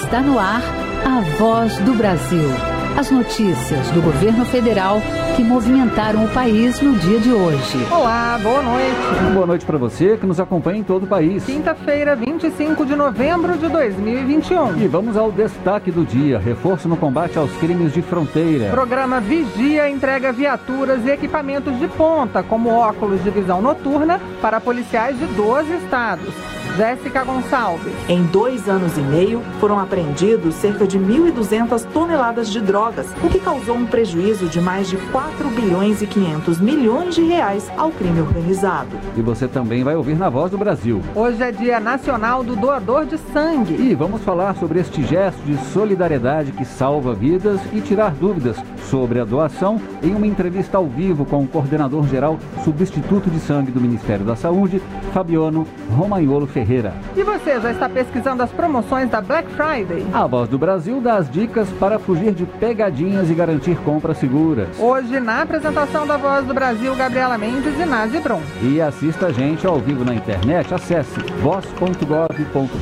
Está no ar a Voz do Brasil. As notícias do governo federal que movimentaram o país no dia de hoje. Olá, boa noite. Boa noite para você que nos acompanha em todo o país. Quinta-feira, 25 de novembro de 2021. E vamos ao destaque do dia: reforço no combate aos crimes de fronteira. Programa Vigia entrega viaturas e equipamentos de ponta, como óculos de visão noturna, para policiais de 12 estados. Jéssica Gonçalves. Em 2 anos e meio, foram apreendidos cerca de 1.200 toneladas de drogas, o que causou um prejuízo de mais de 4 bilhões e 500 milhões de reais ao crime organizado. E você também vai ouvir na Voz do Brasil. Hoje é Dia Nacional do Doador de Sangue. E vamos falar sobre este gesto de solidariedade que salva vidas e tirar dúvidas sobre a doação em uma entrevista ao vivo com o coordenador-geral substituto de sangue do Ministério da Saúde, Fabiano Romagnolo Ferreira. E você já está pesquisando as promoções da Black Friday? A Voz do Brasil dá as dicas para fugir de pegadinhas e garantir compras seguras. Hoje, na apresentação da Voz do Brasil, Gabriela Mendes e Nazi Brum. E assista a gente ao vivo na internet, acesse voz.gov.br.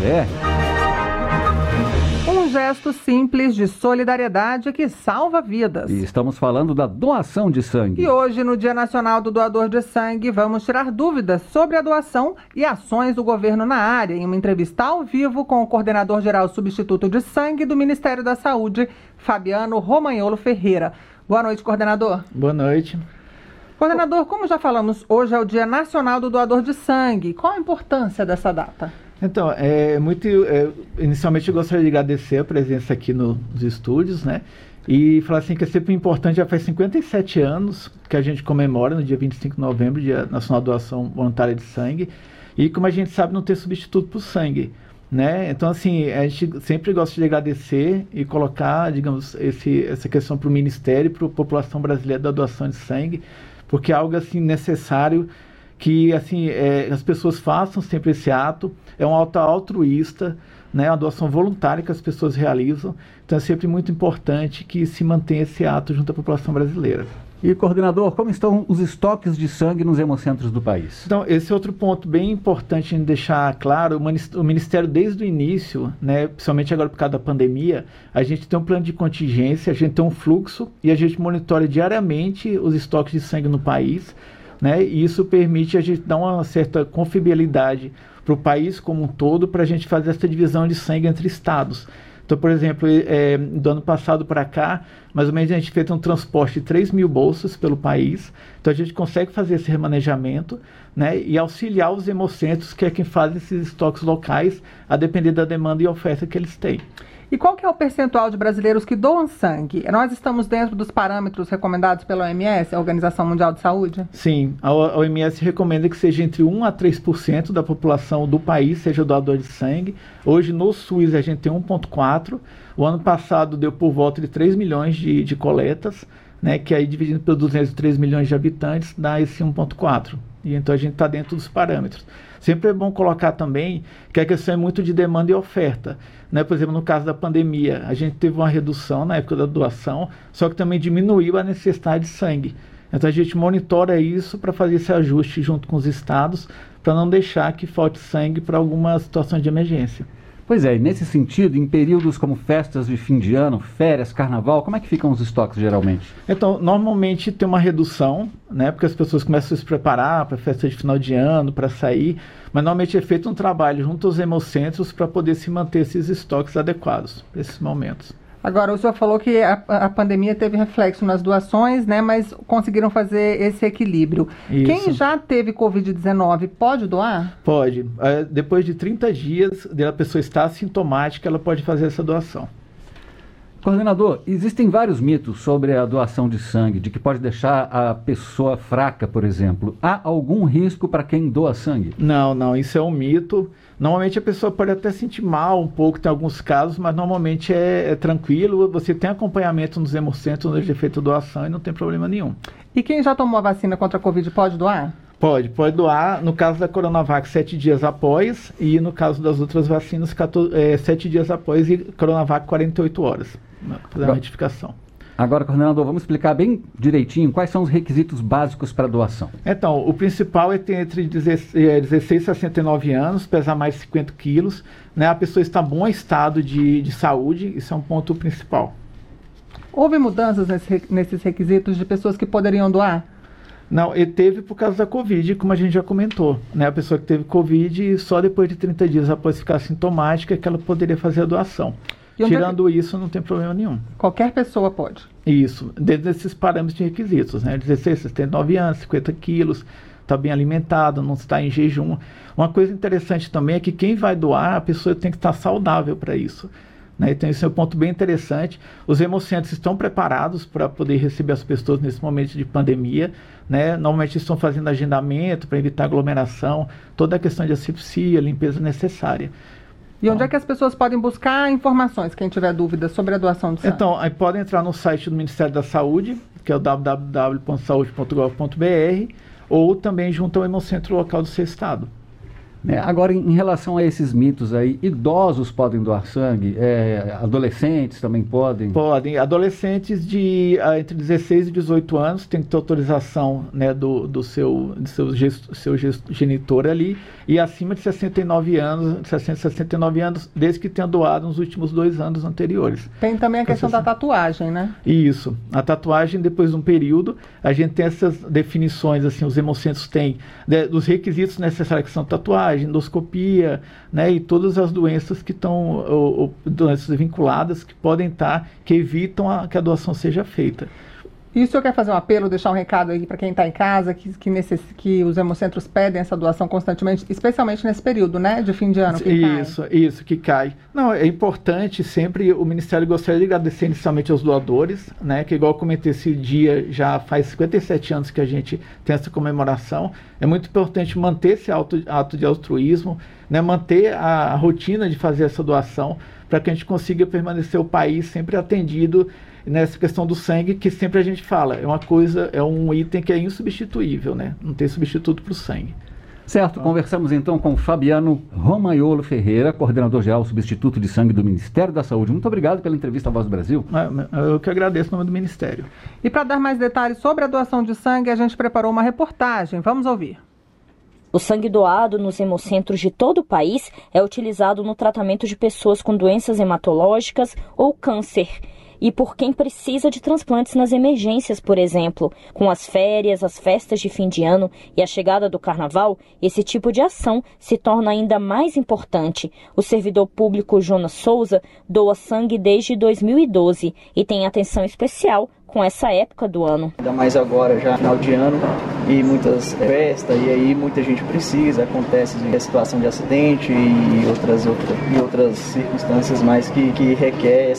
Um gesto simples de solidariedade que salva vidas. E estamos falando da doação de sangue. E hoje, no Dia Nacional do Doador de Sangue, vamos tirar dúvidas sobre a doação e ações do governo na área, em uma entrevista ao vivo com o coordenador-geral substituto de sangue do Ministério da Saúde, Fabiano Romagnolo Ferreira. Boa noite, coordenador. Boa noite. Coordenador, como já falamos, hoje é o Dia Nacional do Doador de Sangue. Qual a importância dessa data? Então, inicialmente eu gostaria de agradecer a presença aqui nos estúdios, né? E falar assim que é sempre importante, já faz 57 anos que a gente comemora no dia 25 de novembro, Dia Nacional de Doação Voluntária de Sangue. E como a gente sabe, não tem substituto para o sangue, né? Então, assim, a gente sempre gosta de agradecer e colocar, digamos, essa questão para o Ministério e para a população brasileira da doação de sangue, porque é algo, assim, necessário que assim, as pessoas façam sempre esse ato. É um ato altruísta, né? Uma doação voluntária que as pessoas realizam. Então é sempre muito importante que se mantenha esse ato junto à população brasileira. E, coordenador, como estão os estoques de sangue nos hemocentros do país? Então, esse é outro ponto bem importante de deixar claro. O Ministério, desde o início, né, principalmente agora por causa da pandemia, a gente tem um plano de contingência, a gente tem um fluxo e a gente monitora diariamente os estoques de sangue no país, né? E isso permite a gente dar uma certa confiabilidade para o país como um todo, para a gente fazer essa divisão de sangue entre estados. Então, por exemplo, do ano passado para cá, mais ou menos a gente fez um transporte de 3 mil bolsas pelo país. Então a gente consegue fazer esse remanejamento, né, e auxiliar os hemocentros, que é quem faz esses estoques locais, a depender da demanda e oferta que eles têm. E qual que é o percentual de brasileiros que doam sangue? Nós estamos dentro dos parâmetros recomendados pela OMS, a Organização Mundial de Saúde? Sim, a OMS recomenda que seja entre 1 a 3% da população do país seja doador de sangue. Hoje no SUS a gente tem 1,4%. O ano passado deu por volta de 3 milhões de coletas, né, que aí dividindo pelos 203 milhões de habitantes dá esse 1,4%. E então a gente está dentro dos parâmetros. Sempre é bom colocar também que a questão é muito de demanda e oferta, né? Por exemplo, no caso da pandemia, a gente teve uma redução na época da doação, só que também diminuiu a necessidade de sangue. Então a gente monitora isso para fazer esse ajuste junto com os estados, para não deixar que falte sangue para alguma situação de emergência. Pois é, e nesse sentido, em períodos como festas de fim de ano, férias, carnaval, como é que ficam os estoques geralmente? Então, normalmente tem uma redução, né, porque as pessoas começam a se preparar para a festa de final de ano, para sair, mas normalmente é feito um trabalho junto aos hemocentros para poder se manter esses estoques adequados para esses momentos. Agora, o senhor falou que a pandemia teve reflexo nas doações, né, mas conseguiram fazer esse equilíbrio. Isso. Quem já teve Covid-19 pode doar? Pode. Depois de 30 dias a pessoa estar assintomática, ela pode fazer essa doação. Coordenador, existem vários mitos sobre a doação de sangue, de que pode deixar a pessoa fraca, por exemplo. Há algum risco para quem doa sangue? Não, isso é um mito. Normalmente a pessoa pode até sentir mal um pouco, tem alguns casos, mas normalmente é tranquilo. Você tem acompanhamento nos hemocentros onde é feita a doação e não tem problema nenhum. E quem já tomou a vacina contra a Covid pode doar? Pode doar. No caso da Coronavac, 7 dias após, e no caso das outras vacinas, 7 dias após, e Coronavac 48 horas. Fazer uma retificação. Agora, coordenador, vamos explicar bem direitinho quais são os requisitos básicos para doação. Então, o principal é ter entre 16 e 69 anos, pesar mais de 50 quilos, né? A pessoa está em bom estado de saúde, isso é um ponto principal. Houve mudanças nesses requisitos de pessoas que poderiam doar? Não, ele teve por causa da Covid, como a gente já comentou, né? A pessoa que teve Covid, só depois de 30 dias após ficar sintomática, que ela poderia fazer a doação. Tirando isso, não tem problema nenhum. Qualquer pessoa pode? Isso, dentro desses parâmetros de requisitos, né? 16, 69 anos, 50 quilos, está bem alimentado, não está em jejum. Uma coisa interessante também é que quem vai doar, a pessoa tem que estar saudável para isso. Né? Então, esse é um ponto bem interessante. Os hemocentros estão preparados para poder receber as pessoas nesse momento de pandemia. Né? Normalmente estão fazendo agendamento para evitar aglomeração, toda a questão de asepsia, limpeza necessária. E onde é que as pessoas podem buscar informações, quem tiver dúvidas sobre a doação de sangue? Então, aí podem entrar no site do Ministério da Saúde, que é o www.saude.gov.br, ou também junto ao hemocentro local do seu estado. Agora, em relação a esses mitos aí, idosos podem doar sangue? Adolescentes também podem? Podem. Adolescentes entre 16 e 18 anos têm que ter autorização, né, do seu genitor ali, e acima de 69 anos, desde que tenha doado nos últimos 2 anos anteriores. Tem também a questão da tatuagem, né? Isso. A tatuagem, depois de um período, a gente tem essas definições, assim, os hemocentros têm, dos requisitos necessários que são tatuagem, endoscopia, né, e todas as doenças que estão, doenças vinculadas que evitam que a doação seja feita. E o senhor quer fazer um apelo, deixar um recado aí para quem está em casa, que os hemocentros pedem essa doação constantemente, especialmente nesse período, né, de fim de ano? Isso, que cai. Não, é importante sempre, o Ministério gostaria de agradecer inicialmente aos doadores, né, que igual eu comentei, esse dia já faz 57 anos que a gente tem essa comemoração. É muito importante manter esse ato de altruísmo, né, manter a rotina de fazer essa doação, para que a gente consiga permanecer o país sempre atendido nessa questão do sangue, que sempre a gente fala, é um item que é insubstituível, né? Não tem substituto para o sangue. Certo, conversamos então com Fabiano Romaiolo Ferreira, coordenador-geral substituto de sangue do Ministério da Saúde. Muito obrigado pela entrevista à Voz do Brasil. Eu que agradeço em nome do Ministério. E para dar mais detalhes sobre a doação de sangue, a gente preparou uma reportagem. Vamos ouvir. O sangue doado nos hemocentros de todo o país é utilizado no tratamento de pessoas com doenças hematológicas ou câncer. E por quem precisa de transplantes nas emergências, por exemplo. Com as férias, as festas de fim de ano e a chegada do carnaval, esse tipo de ação se torna ainda mais importante. O servidor público Jonas Souza doa sangue desde 2012 e tem atenção especial com essa época do ano. Ainda mais agora, já final de ano, e muitas festas, e aí muita gente precisa, acontece a situação de acidente e outras circunstâncias mais que requer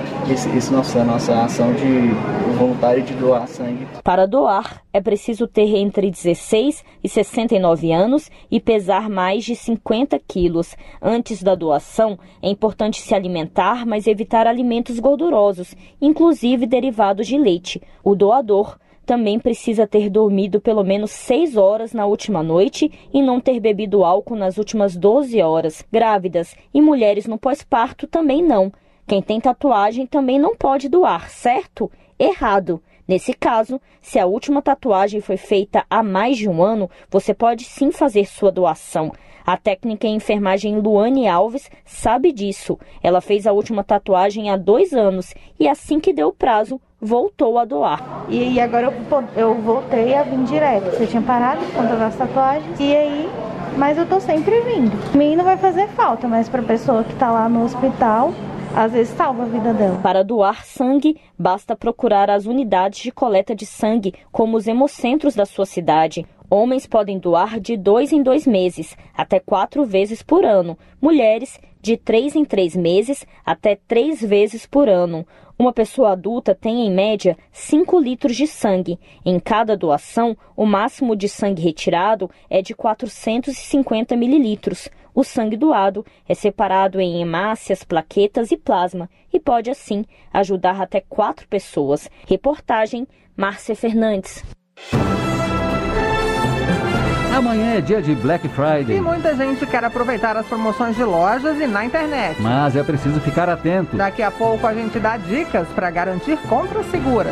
nossa ação de voluntário de doar sangue. Para doar, é preciso ter entre 16 e 69 anos e pesar mais de 50 quilos. Antes da doação, é importante se alimentar, mas evitar alimentos gordurosos, inclusive derivados de leite. O doador também precisa ter dormido pelo menos 6 horas na última noite e não ter bebido álcool nas últimas 12 horas. Grávidas e mulheres no pós-parto também não. Quem tem tatuagem também não pode doar, certo? Errado. Nesse caso, se a última tatuagem foi feita há mais de 1 ano, você pode sim fazer sua doação. A técnica em enfermagem Luane Alves sabe disso. Ela fez a última tatuagem há 2 anos e assim que deu o prazo, voltou a doar. E agora eu voltei a vir direto. Você tinha parado por conta das tatuagens e aí, mas eu tô sempre vindo. A mim não vai fazer falta, mas pra pessoa que tá lá no hospital, às vezes salva a vida dela. Para doar sangue, basta procurar as unidades de coleta de sangue, como os hemocentros da sua cidade. Homens podem doar de 2 em 2 meses, até 4 vezes por ano. Mulheres, de 3 em 3 meses, até 3 vezes por ano. Uma pessoa adulta tem, em média, 5 litros de sangue. Em cada doação, o máximo de sangue retirado é de 450 mililitros. O sangue doado é separado em hemácias, plaquetas e plasma e pode, assim, ajudar até 4 pessoas. Reportagem, Márcia Fernandes. A Amanhã é dia de Black Friday. E muita gente quer aproveitar as promoções de lojas e na internet. Mas é preciso ficar atento. Daqui a pouco a gente dá dicas para garantir compras seguras.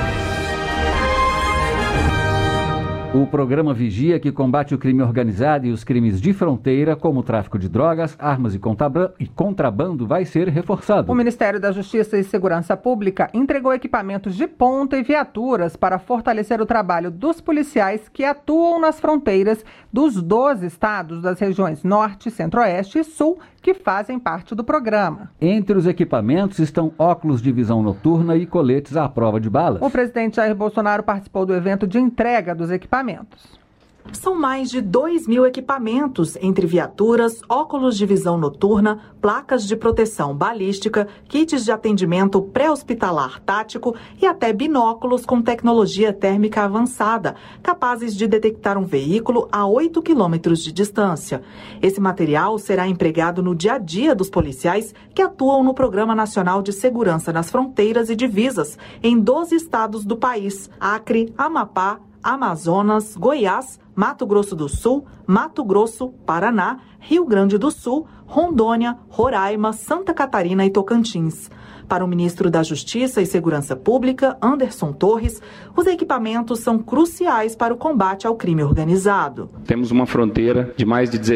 O programa Vigia, que combate o crime organizado e os crimes de fronteira, como o tráfico de drogas, armas e contrabando, vai ser reforçado. O Ministério da Justiça e Segurança Pública entregou equipamentos de ponta e viaturas para fortalecer o trabalho dos policiais que atuam nas fronteiras dos 12 estados das regiões Norte, Centro-Oeste e Sul, que fazem parte do programa. Entre os equipamentos estão óculos de visão noturna e coletes à prova de balas. O presidente Jair Bolsonaro participou do evento de entrega dos equipamentos. São mais de 2.000 equipamentos, entre viaturas, óculos de visão noturna, placas de proteção balística, kits de atendimento pré-hospitalar tático e até binóculos com tecnologia térmica avançada, capazes de detectar um veículo a 8 quilômetros de distância. Esse material será empregado no dia a dia dos policiais que atuam no Programa Nacional de Segurança nas Fronteiras e Divisas, em 12 estados do país: Acre, Amapá, Amazonas, Goiás, Mato Grosso do Sul, Mato Grosso, Paraná, Rio Grande do Sul, Rondônia, Roraima, Santa Catarina e Tocantins. Para o ministro da Justiça e Segurança Pública, Anderson Torres, os equipamentos são cruciais para o combate ao crime organizado. Temos uma fronteira de mais de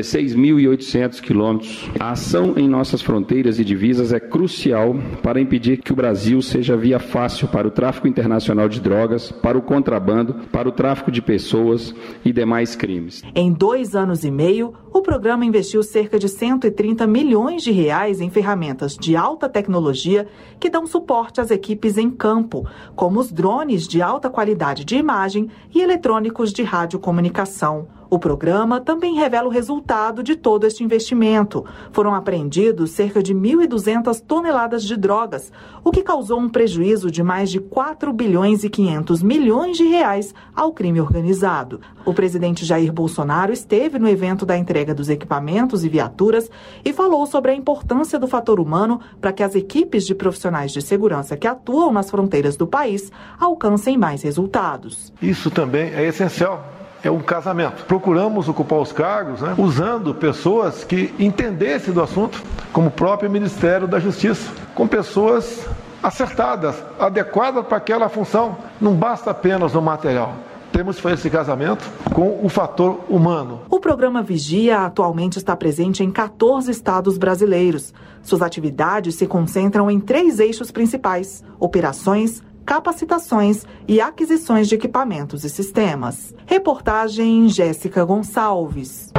16.800 quilômetros. A ação em nossas fronteiras e divisas é crucial para impedir que o Brasil seja via fácil para o tráfico internacional de drogas, para o contrabando, para o tráfico de pessoas e demais crimes. Em 2 anos e meio, o programa investiu cerca de 130 milhões de reais em ferramentas de alta tecnologia que dão suporte às equipes em campo, como os drones de alta qualidade de imagem e eletrônicos de radiocomunicação. O programa também revela o resultado de todo este investimento. Foram apreendidos cerca de 1.200 toneladas de drogas, o que causou um prejuízo de mais de 4 bilhões e 500 milhões de reais ao crime organizado. O presidente Jair Bolsonaro esteve no evento da entrega dos equipamentos e viaturas e falou sobre a importância do fator humano para que as equipes de profissionais de segurança que atuam nas fronteiras do país alcancem mais resultados. Isso também é essencial. É um casamento. Procuramos ocupar os cargos, usando pessoas que entendessem do assunto, como o próprio Ministério da Justiça, com pessoas acertadas, adequadas para aquela função. Não basta apenas o material. Temos que fazer esse casamento com o fator humano. O programa Vigia atualmente está presente em 14 estados brasileiros. Suas atividades se concentram em 3 eixos principais: operações, capacitações e aquisições de equipamentos e sistemas. Reportagem Jéssica Gonçalves.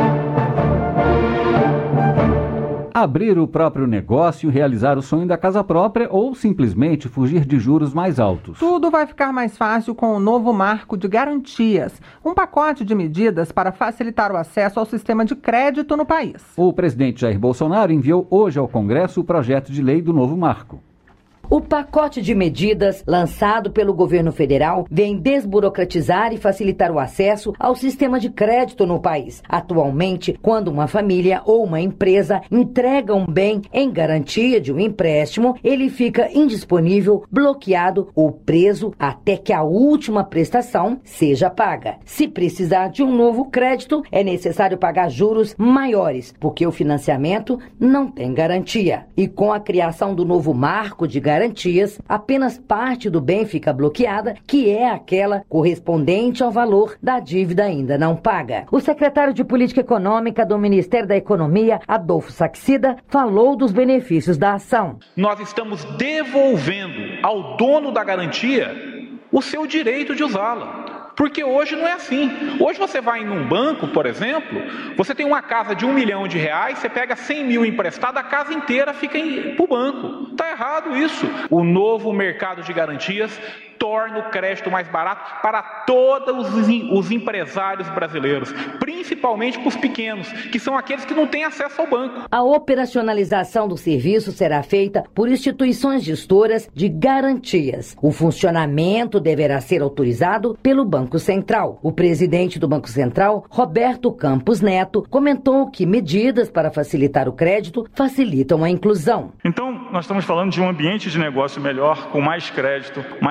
Abrir o próprio negócio, realizar o sonho da casa própria ou simplesmente fugir de juros mais altos. Tudo vai ficar mais fácil com o novo marco de garantias, um pacote de medidas para facilitar o acesso ao sistema de crédito no país. O presidente Jair Bolsonaro enviou hoje ao Congresso o projeto de lei do novo marco. O pacote de medidas lançado pelo governo federal vem desburocratizar e facilitar o acesso ao sistema de crédito no país. Atualmente, quando uma família ou uma empresa entrega um bem em garantia de um empréstimo, ele fica indisponível, bloqueado ou preso até que a última prestação seja paga. Se precisar de um novo crédito, é necessário pagar juros maiores, porque o financiamento não tem garantia. E com a criação do novo marco de garantias, apenas parte do bem fica bloqueada, que é aquela correspondente ao valor da dívida ainda não paga. O secretário de Política Econômica do Ministério da Economia, Adolfo Saxida, falou dos benefícios da ação. Nós estamos devolvendo ao dono da garantia o seu direito de usá-la. Porque hoje não é assim. Hoje você vai em um banco, por exemplo, você tem uma casa de R$1 milhão, você pega 100 mil emprestado, a casa inteira fica para o banco. Está errado isso. O novo mercado de garantias torna o crédito mais barato para todos os empresários brasileiros, principalmente para os pequenos, que são aqueles que não têm acesso ao banco. A operacionalização do serviço será feita por instituições gestoras de garantias. O funcionamento deverá ser autorizado pelo Banco Central. O presidente do Banco Central, Roberto Campos Neto, comentou que medidas para facilitar o crédito facilitam a inclusão. Então, nós estamos falando de um ambiente de negócio melhor, com mais crédito, mais prazo,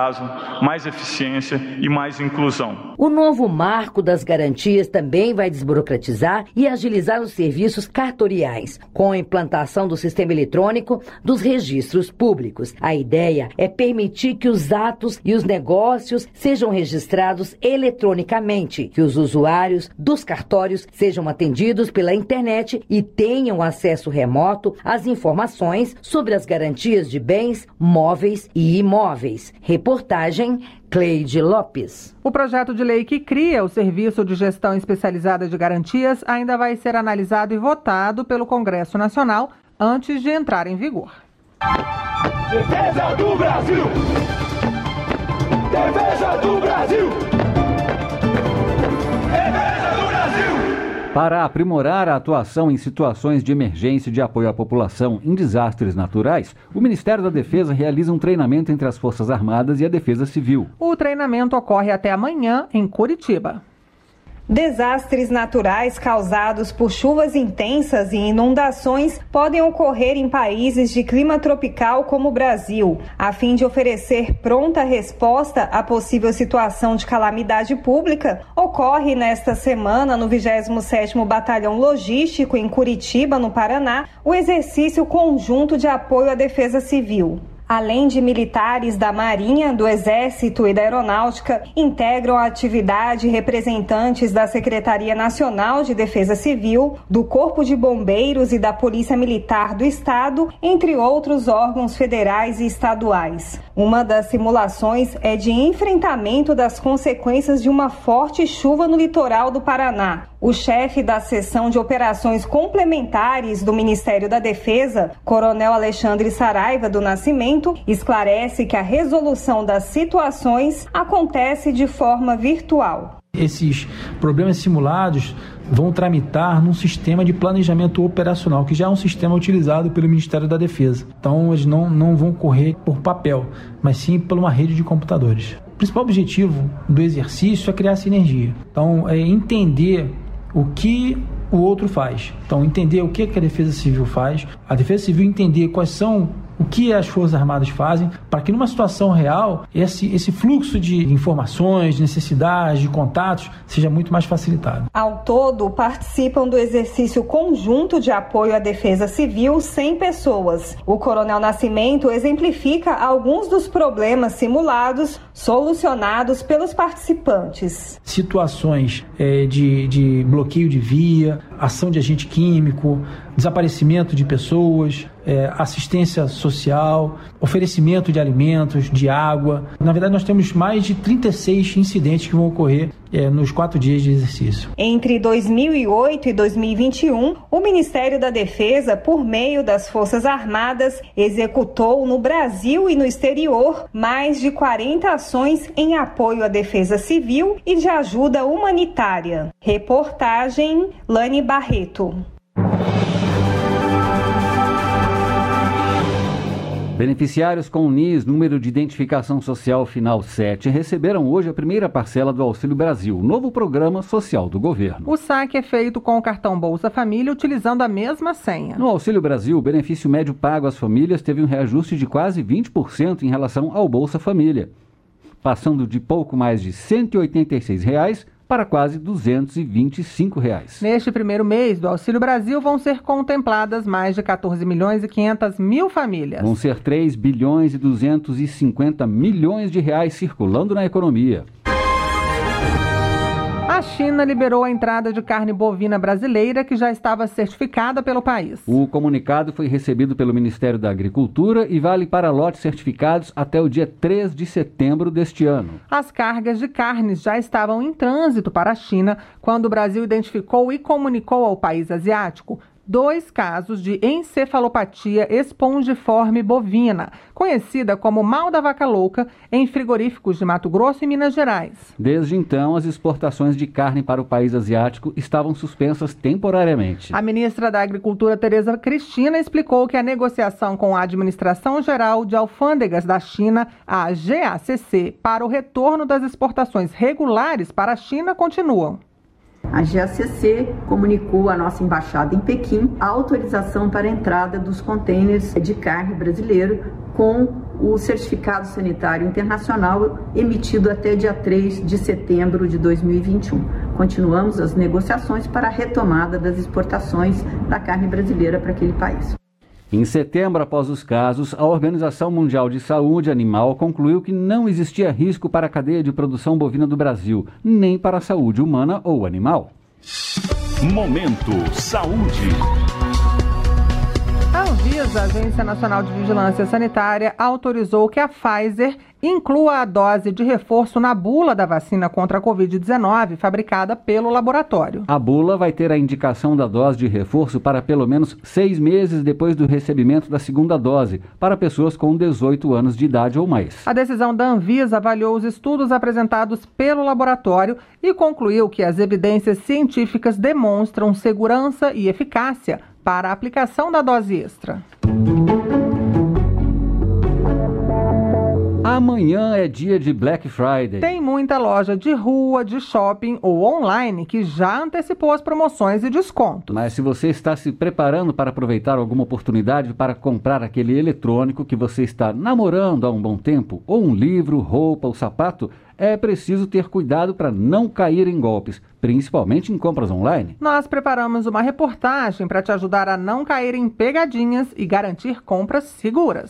prazo, mais eficiência e mais inclusão. O novo marco das garantias também vai desburocratizar e agilizar os serviços cartoriais, com a implantação do sistema eletrônico dos registros públicos. A ideia é permitir que os atos e os negócios sejam registrados eletronicamente, que os usuários dos cartórios sejam atendidos pela internet e tenham acesso remoto às informações sobre as garantias de bens, móveis e imóveis. Reportagem Cleide Lopes. O projeto de lei que cria o Serviço de Gestão Especializada de Garantias ainda vai ser analisado e votado pelo Congresso Nacional antes de entrar em vigor. Defesa do Brasil! Defesa do Brasil! Defesa do Brasil! Para aprimorar a atuação em situações de emergência e de apoio à população em desastres naturais, o Ministério da Defesa realiza um treinamento entre as Forças Armadas e a Defesa Civil. O treinamento ocorre até amanhã em Curitiba. Desastres naturais causados por chuvas intensas e inundações podem ocorrer em países de clima tropical como o Brasil. A fim de oferecer pronta resposta à possível situação de calamidade pública, ocorre nesta semana no 27º Batalhão Logístico em Curitiba, no Paraná, o exercício conjunto de apoio à Defesa Civil. Além de militares da Marinha, do Exército e da Aeronáutica, integram a atividade representantes da Secretaria Nacional de Defesa Civil, do Corpo de Bombeiros e da Polícia Militar do Estado, entre outros órgãos federais e estaduais. Uma das simulações é de enfrentamento das consequências de uma forte chuva no litoral do Paraná. O chefe da Seção de Operações Complementares do Ministério da Defesa, Coronel Alexandre Saraiva do Nascimento, esclarece que a resolução das situações acontece de forma virtual. Esses problemas simulados vão tramitar num sistema de planejamento operacional, que já é um sistema utilizado pelo Ministério da Defesa. Então, eles não vão correr por papel, mas sim por uma rede de computadores. O principal objetivo do exercício é criar sinergia. Então, é entender o que o outro faz. Então, entender o que a Defesa Civil faz, a Defesa Civil entender quais são o que as Forças Armadas fazem, para que numa situação real, esse fluxo de informações, de necessidades, de contatos, seja muito mais facilitado. Ao todo, participam do exercício conjunto de apoio à Defesa Civil 100 pessoas. O Coronel Nascimento exemplifica alguns dos problemas simulados, solucionados pelos participantes. Situações de bloqueio de via, ação de agente químico, desaparecimento de pessoas, assistência social, oferecimento de alimentos, de água. Na verdade, nós temos mais de 36 incidentes que vão ocorrer nos 4 dias de exercício. Entre 2008 e 2021, o Ministério da Defesa, por meio das Forças Armadas, executou no Brasil e no exterior mais de 40 ações em apoio à defesa civil e de ajuda humanitária. Reportagem Lani Barreto. Beneficiários com NIS, número de identificação social final 7, receberam hoje a primeira parcela do Auxílio Brasil, novo programa social do governo. O saque é feito com o cartão Bolsa Família utilizando a mesma senha. No Auxílio Brasil, o benefício médio pago às famílias teve um reajuste de quase 20% em relação ao Bolsa Família, passando de pouco mais de R$ 186 para quase R$ 225. Neste primeiro mês do Auxílio Brasil vão ser contempladas mais de 14 milhões e 500 mil famílias. Vão ser 3 bilhões e 250 milhões de reais circulando na economia. A China liberou a entrada de carne bovina brasileira que já estava certificada pelo país. O comunicado foi recebido pelo Ministério da Agricultura e vale para lotes certificados até o dia 3 de setembro deste ano. As cargas de carnes já estavam em trânsito para a China quando o Brasil identificou e comunicou ao país asiático 2 casos de encefalopatia espongiforme bovina, conhecida como mal da vaca louca, em frigoríficos de Mato Grosso e Minas Gerais. Desde então, as exportações de carne para o país asiático estavam suspensas temporariamente. A ministra da Agricultura, Tereza Cristina, explicou que a negociação com a Administração Geral de Alfândegas da China, a GACC, para o retorno das exportações regulares para a China continuam. A GACC comunicou à nossa embaixada em Pequim a autorização para a entrada dos contêineres de carne brasileiro com o certificado sanitário internacional emitido até dia 3 de setembro de 2021. Continuamos as negociações para a retomada das exportações da carne brasileira para aquele país. Em setembro, após os casos, a Organização Mundial de Saúde Animal concluiu que não existia risco para a cadeia de produção bovina do Brasil, nem para a saúde humana ou Momento Saúde. A Anvisa, Agência Nacional de Vigilância Sanitária, autorizou que a Pfizer inclua a dose de reforço na bula da vacina contra a Covid-19 fabricada pelo laboratório. A bula vai ter a indicação da dose de reforço para pelo menos 6 meses depois do recebimento da segunda dose, para pessoas com 18 anos de idade ou mais. A decisão da Anvisa avaliou os estudos apresentados pelo laboratório e concluiu que as evidências científicas demonstram segurança e eficácia para a aplicação da dose extra. Amanhã é dia de Black Friday. Tem muita loja de rua, de shopping ou online que já antecipou as promoções e descontos. Mas se você está se preparando para aproveitar alguma oportunidade para comprar aquele eletrônico que você está namorando há um bom tempo, ou um livro, roupa ou sapato, é preciso ter cuidado para não cair em golpes, principalmente em compras online. Nós preparamos uma reportagem para te ajudar a não cair em pegadinhas e garantir compras seguras.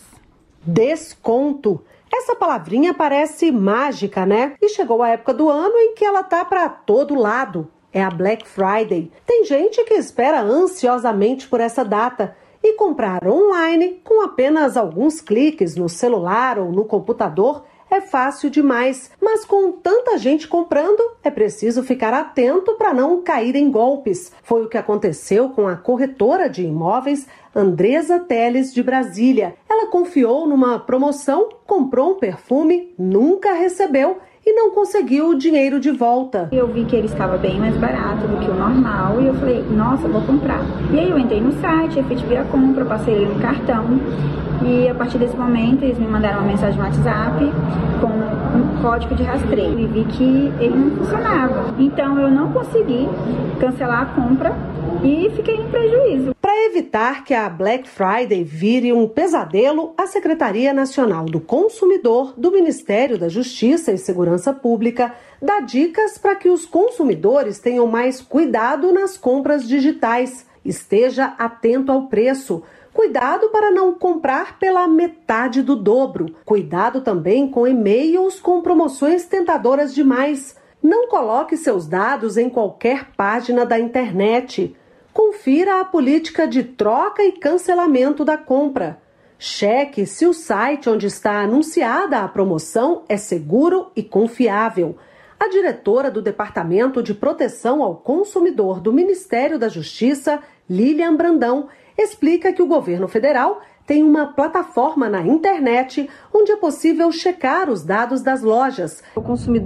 Desconto. Essa palavrinha parece mágica, né? E chegou a época do ano em que ela tá para todo lado. É a Black Friday. Tem gente que espera ansiosamente por essa data e comprar online com apenas alguns cliques no celular ou no computador é fácil demais, mas com tanta gente comprando, é preciso ficar atento para não cair em golpes. Foi o que aconteceu com a corretora de imóveis Andresa Teles de Brasília. Ela confiou numa promoção, comprou um perfume, nunca recebeu e não conseguiu o dinheiro de volta. Eu vi que ele estava bem mais barato do que o normal e eu falei, nossa, vou comprar. E aí eu entrei no site, efetivei a compra, passei ele no cartão e a partir desse momento eles me mandaram uma mensagem no WhatsApp com um código de rastreio e vi que ele não funcionava. Então eu não consegui cancelar a compra e fiquei em prejuízo. Para evitar que a Black Friday vire um pesadelo, a Secretaria Nacional do Consumidor do Ministério da Justiça e Segurança Pública dá dicas para que os consumidores tenham mais cuidado nas compras digitais. Esteja atento ao preço. Cuidado para não comprar pela metade do dobro. Cuidado também com e-mails com promoções tentadoras demais. Não coloque seus dados em qualquer página da internet. Confira a política de troca e cancelamento da compra. Cheque se o site onde está anunciada a promoção é seguro e confiável. A diretora do Departamento de Proteção ao Consumidor do Ministério da Justiça, Lilian Brandão, explica que o governo federal tem uma plataforma na internet onde é possível checar os dados das lojas. O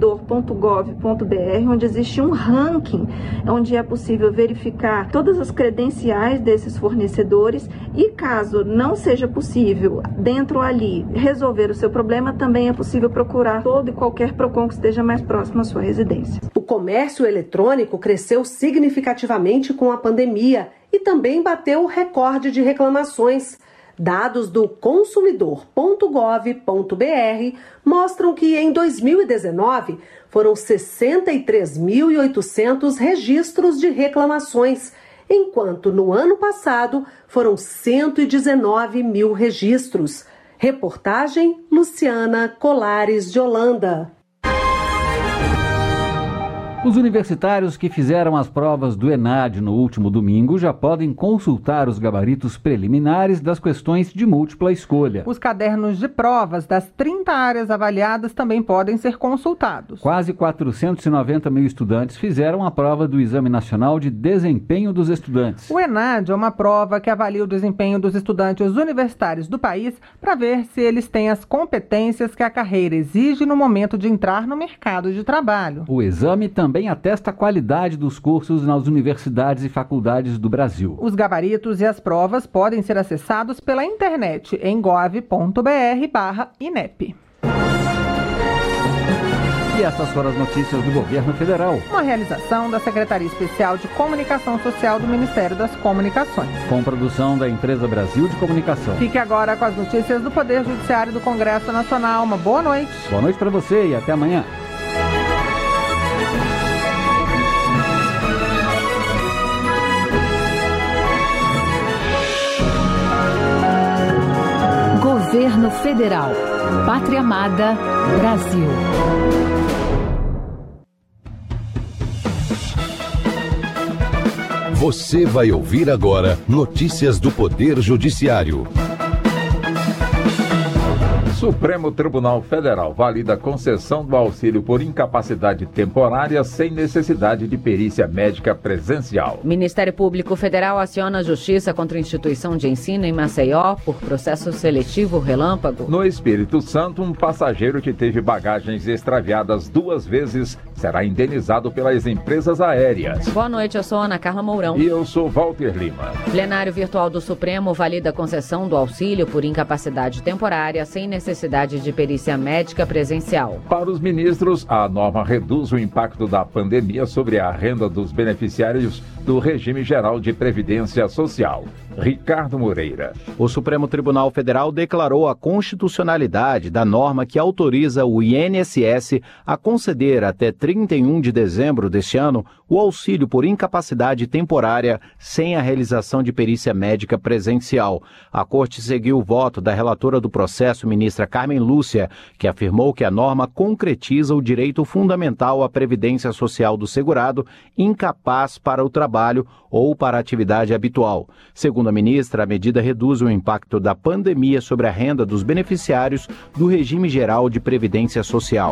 consumidor.gov.br, onde existe um ranking, onde é possível verificar todas as credenciais desses fornecedores e caso não seja possível, dentro ali, resolver o seu problema, também é possível procurar todo e qualquer PROCON que esteja mais próximo à sua residência. O comércio eletrônico cresceu significativamente com a pandemia e também bateu o recorde de reclamações. Dados do consumidor.gov.br mostram que em 2019 foram 63.800 registros de reclamações, enquanto no ano passado foram 119 mil registros. Reportagem Luciana Colares de Holanda. Os universitários que fizeram as provas do ENAD no último domingo já podem consultar os gabaritos preliminares das questões de múltipla escolha. Os cadernos de provas das 30 áreas avaliadas também podem ser consultados. Quase 490 mil estudantes fizeram a prova do Exame Nacional de Desempenho dos Estudantes. O ENAD é uma prova que avalia o desempenho dos estudantes universitários do país para ver se eles têm as competências que a carreira exige no momento de entrar no mercado de trabalho. O exame também atesta a qualidade dos cursos nas universidades e faculdades do Brasil. Os gabaritos e as provas podem ser acessados pela internet em gov.br/INEP. E essas foram as notícias do Governo Federal. Uma realização da Secretaria Especial de Comunicação Social do Ministério das Comunicações. Com produção da Empresa Brasil de Comunicação. Fique agora com as notícias do Poder Judiciário do Congresso Nacional. Uma boa noite. Boa noite para você e até amanhã. Governo Federal. Pátria Amada, Brasil. Você vai ouvir agora notícias do Poder Judiciário. Supremo Tribunal Federal valida a concessão do auxílio por incapacidade temporária sem necessidade de perícia médica presencial. Ministério Público Federal aciona a justiça contra a instituição de ensino em Maceió por processo seletivo relâmpago. No Espírito Santo, um passageiro que teve bagagens extraviadas 2 vezes será indenizado pelas empresas aéreas. Boa noite, eu sou Ana Carla Mourão. E eu sou Walter Lima. Plenário virtual do Supremo valida a concessão do auxílio por incapacidade temporária sem necessidade de perícia médica presencial. Para os ministros, a norma reduz o impacto da pandemia sobre a renda dos beneficiários do Regime Geral de Previdência Social. Ricardo Moreira. O Supremo Tribunal Federal declarou a constitucionalidade da norma que autoriza o INSS a conceder até 31 de dezembro deste ano o auxílio por incapacidade temporária sem a realização de perícia médica presencial. A Corte seguiu o voto da relatora do processo, ministra Carmen Lúcia, que afirmou que a norma concretiza o direito fundamental à previdência social do segurado incapaz para o trabalho ou para a atividade habitual. Segundo a ministra, a medida reduz o impacto da pandemia sobre a renda dos beneficiários do Regime Geral de Previdência Social.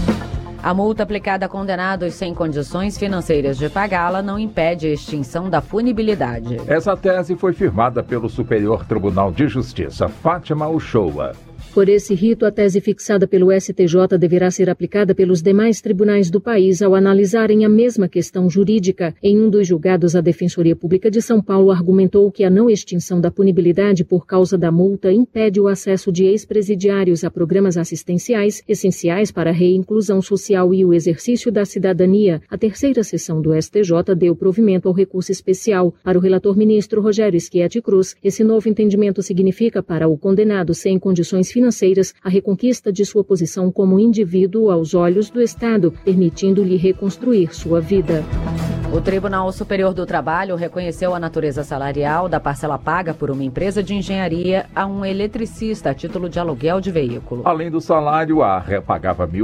A multa aplicada a condenados sem condições financeiras de pagá-la não impede a extinção da punibilidade. Essa tese foi firmada pelo Superior Tribunal de Justiça, Fátima Uchoa. Por esse rito, a tese fixada pelo STJ deverá ser aplicada pelos demais tribunais do país ao analisarem a mesma questão jurídica. Em um dos julgados, a Defensoria Pública de São Paulo argumentou que a não extinção da punibilidade por causa da multa impede o acesso de ex-presidiários a programas assistenciais essenciais para a reinclusão social e o exercício da cidadania. A terceira sessão do STJ deu provimento ao recurso especial. Para o relator ministro Rogério Schietti Cruz, esse novo entendimento significa para o condenado sem condições financeiras a reconquista de sua posição como indivíduo aos olhos do Estado, permitindo-lhe reconstruir sua vida. O Tribunal Superior do Trabalho reconheceu a natureza salarial da parcela paga por uma empresa de engenharia a um eletricista a título de aluguel de veículo. Além do salário, a ARRE pagava R$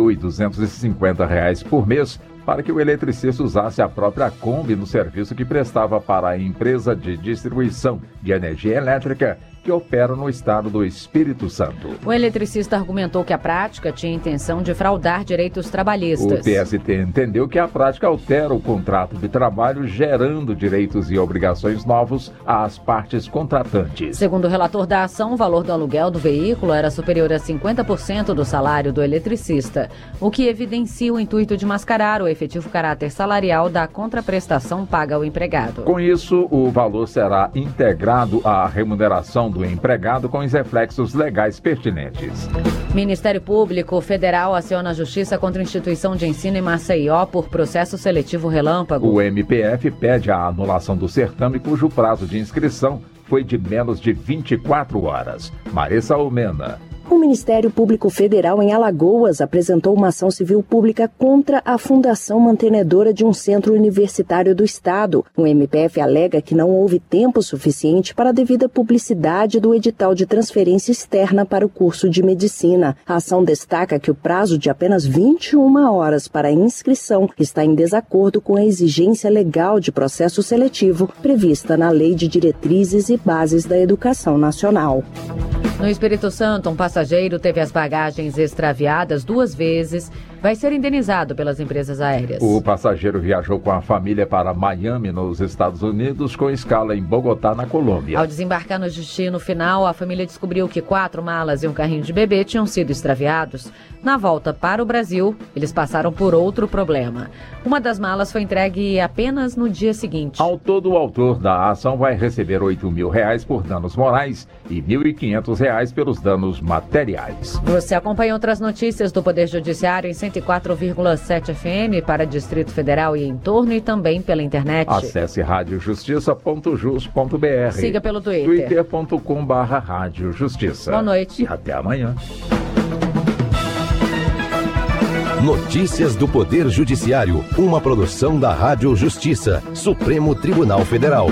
1.250 por mês para que o eletricista usasse a própria Kombi no serviço que prestava para a empresa de distribuição de energia elétrica que opera no estado do Espírito Santo. O eletricista argumentou que a prática tinha intenção de fraudar direitos trabalhistas. O TST entendeu que a prática altera o contrato de trabalho, gerando direitos e obrigações novos às partes contratantes. Segundo o relator da ação, o valor do aluguel do veículo era superior a 50% do salário do eletricista, o que evidencia o intuito de mascarar o efetivo caráter salarial da contraprestação paga ao empregado. Com isso, o valor será integrado à remuneração do empregado com os reflexos legais pertinentes. Ministério Público Federal aciona a justiça contra a instituição de ensino em Maceió por processo seletivo relâmpago. O MPF pede a anulação do certame, cujo prazo de inscrição foi de menos de 24 horas. Marissa Almena. O Ministério Público Federal em Alagoas apresentou uma ação civil pública contra a fundação mantenedora de um centro universitário do estado. O MPF alega que não houve tempo suficiente para a devida publicidade do edital de transferência externa para o curso de medicina. A ação destaca que o prazo de apenas 21 horas para a inscrição está em desacordo com a exigência legal de processo seletivo prevista na Lei de Diretrizes e Bases da Educação Nacional. No Espírito Santo, um passageiro teve as bagagens extraviadas 2 vezes. Vai ser indenizado pelas empresas aéreas. O passageiro viajou com a família para Miami, nos Estados Unidos, com escala em Bogotá, na Colômbia. Ao desembarcar no destino final, a família descobriu que 4 malas e um carrinho de bebê tinham sido extraviados. Na volta para o Brasil, eles passaram por outro problema. Uma das malas foi entregue apenas no dia seguinte. Ao todo, o autor da ação vai receber R$ 8.000 por danos morais e R$ 1.500 pelos danos materiais. Você acompanha outras notícias do Poder Judiciário em 104,7 FM para Distrito Federal e em torno e também pela internet. Acesse radiojustiça.jus.br. Siga pelo Twitter. twitter.com/radiojustiça. Boa noite. E até amanhã. Notícias do Poder Judiciário, uma produção da Rádio Justiça, Supremo Tribunal Federal.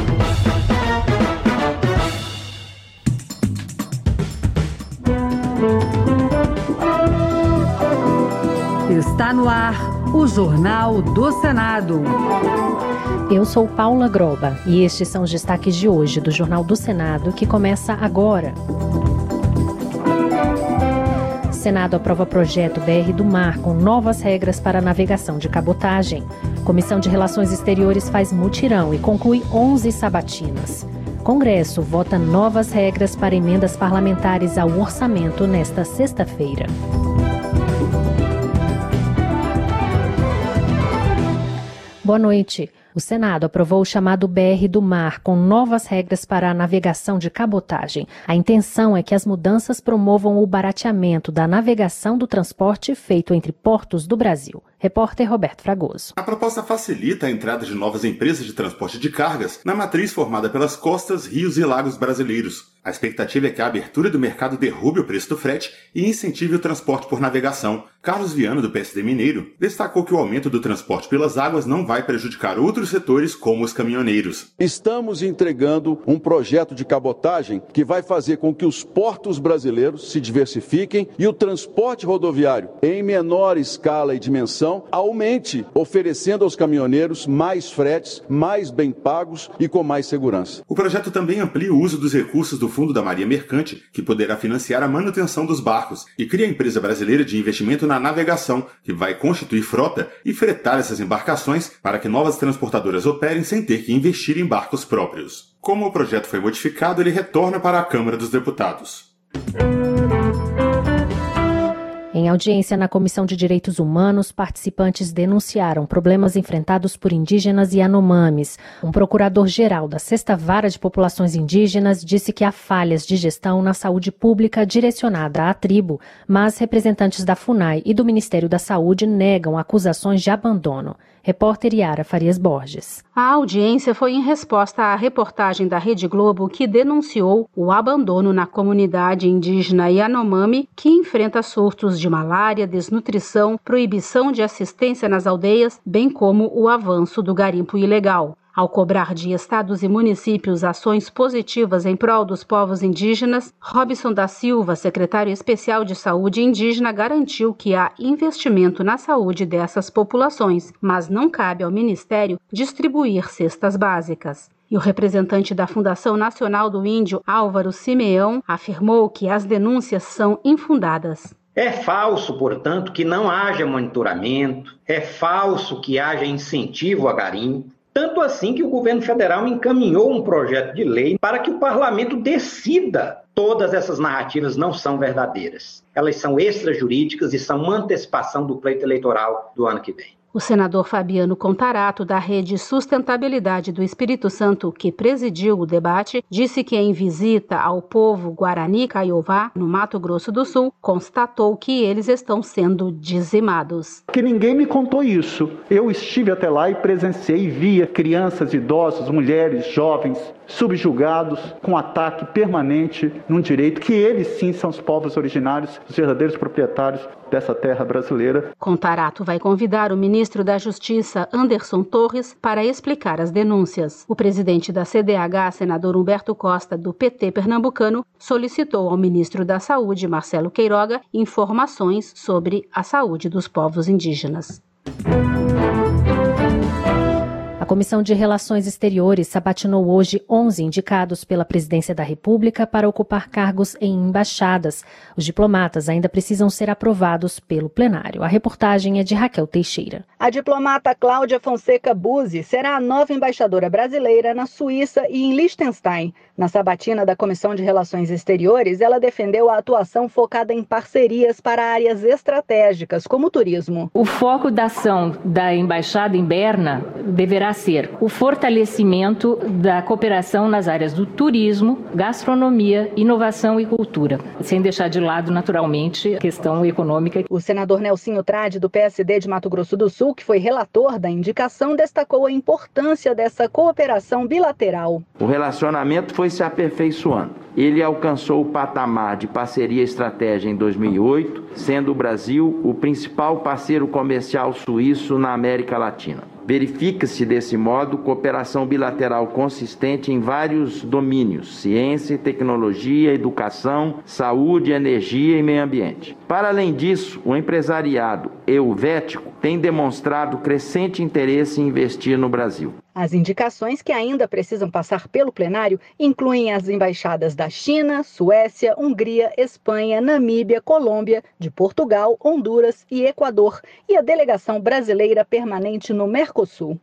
Está no ar o Jornal do Senado. Eu sou Paula Groba e estes são os destaques de hoje do Jornal do Senado, que começa agora. O Senado aprova projeto BR do Mar com novas regras para a navegação de cabotagem. Comissão de Relações Exteriores faz mutirão e conclui 11 sabatinas. Congresso vota novas regras para emendas parlamentares ao orçamento nesta sexta-feira. Boa noite. O Senado aprovou o chamado BR do Mar, com novas regras para a navegação de cabotagem. A intenção é que as mudanças promovam o barateamento da navegação do transporte feito entre portos do Brasil. Repórter Roberto Fragoso. A proposta facilita a entrada de novas empresas de transporte de cargas na matriz formada pelas costas, rios e lagos brasileiros. A expectativa é que a abertura do mercado derrube o preço do frete e incentive o transporte por navegação. Carlos Viana, do PSD Mineiro, destacou que o aumento do transporte pelas águas não vai prejudicar outros setores, como os caminhoneiros. Estamos entregando um projeto de cabotagem que vai fazer com que os portos brasileiros se diversifiquem e o transporte rodoviário, em menor escala e dimensão, aumente, oferecendo aos caminhoneiros mais fretes, mais bem pagos e com mais segurança. O projeto também amplia o uso dos recursos do Fundo da Marinha Mercante, que poderá financiar a manutenção dos barcos, e cria a Empresa Brasileira de Investimento na Navegação, que vai constituir frota e fretar essas embarcações para que novas transportadoras operem sem ter que investir em barcos próprios. Como o projeto foi modificado, ele retorna para a Câmara dos Deputados. Em audiência na Comissão de Direitos Humanos, participantes denunciaram problemas enfrentados por indígenas e Yanomamis. Um procurador-geral da 6ª Vara de Populações Indígenas disse que há falhas de gestão na saúde pública direcionada à tribo, mas representantes da FUNAI e do Ministério da Saúde negam acusações de abandono. Repórter Yara Farias Borges. A audiência foi em resposta à reportagem da Rede Globo que denunciou o abandono na comunidade indígena Yanomami, que enfrenta surtos de malária, desnutrição, proibição de assistência nas aldeias, bem como o avanço do garimpo ilegal. Ao cobrar de estados e municípios ações positivas em prol dos povos indígenas, Robson da Silva, secretário especial de saúde indígena, garantiu que há investimento na saúde dessas populações, mas não cabe ao Ministério distribuir cestas básicas. E o representante da Fundação Nacional do Índio, Álvaro Simeão, afirmou que as denúncias são infundadas. É falso, portanto, que não haja monitoramento, é falso que haja incentivo a garimpo. Tanto assim que o governo federal encaminhou um projeto de lei para que o parlamento decida. Todas essas narrativas não são verdadeiras. Elas são extrajurídicas e são uma antecipação do pleito eleitoral do ano que vem. O senador Fabiano Contarato, da Rede Sustentabilidade do Espírito Santo, que presidiu o debate, disse que em visita ao povo Guarani Kaiowá, no Mato Grosso do Sul, constatou que eles estão sendo dizimados. Que ninguém me contou isso. Eu estive até lá e presenciei e via crianças, idosos, mulheres, jovens, subjugados, com ataque permanente num direito que eles sim são os povos originários, os verdadeiros proprietários dessa terra brasileira. Contarato vai convidar o ministro da Justiça, Anderson Torres, para explicar as denúncias. O presidente da CDH, senador Humberto Costa, do PT pernambucano, solicitou ao ministro da Saúde, Marcelo Queiroga, informações sobre a saúde dos povos indígenas. A Comissão de Relações Exteriores sabatinou hoje 11 indicados pela Presidência da República para ocupar cargos em embaixadas. Os diplomatas ainda precisam ser aprovados pelo plenário. A reportagem é de Raquel Teixeira. A diplomata Cláudia Fonseca Buzzi será a nova embaixadora brasileira na Suíça e em Liechtenstein. Na sabatina da Comissão de Relações Exteriores, ela defendeu a atuação focada em parcerias para áreas estratégicas, como o turismo. O foco da ação da embaixada em Berna deverá ser o fortalecimento da cooperação nas áreas do turismo, gastronomia, inovação e cultura, sem deixar de lado, naturalmente, a questão econômica. O senador Nelsinho Trade, do PSD de Mato Grosso do Sul, que foi relator da indicação, destacou a importância dessa cooperação bilateral. O relacionamento foi se aperfeiçoando. Ele alcançou o patamar de parceria estratégica em 2008, sendo o Brasil o principal parceiro comercial suíço na América Latina. Verifica-se, desse modo, cooperação bilateral consistente em vários domínios: ciência, tecnologia, educação, saúde, energia e meio ambiente. Para além disso, o empresariado helvético tem demonstrado crescente interesse em investir no Brasil. As indicações que ainda precisam passar pelo plenário incluem as embaixadas da China, Suécia, Hungria, Espanha, Namíbia, Colômbia, de Portugal, Honduras e Equador, e a delegação brasileira permanente no Mercosul.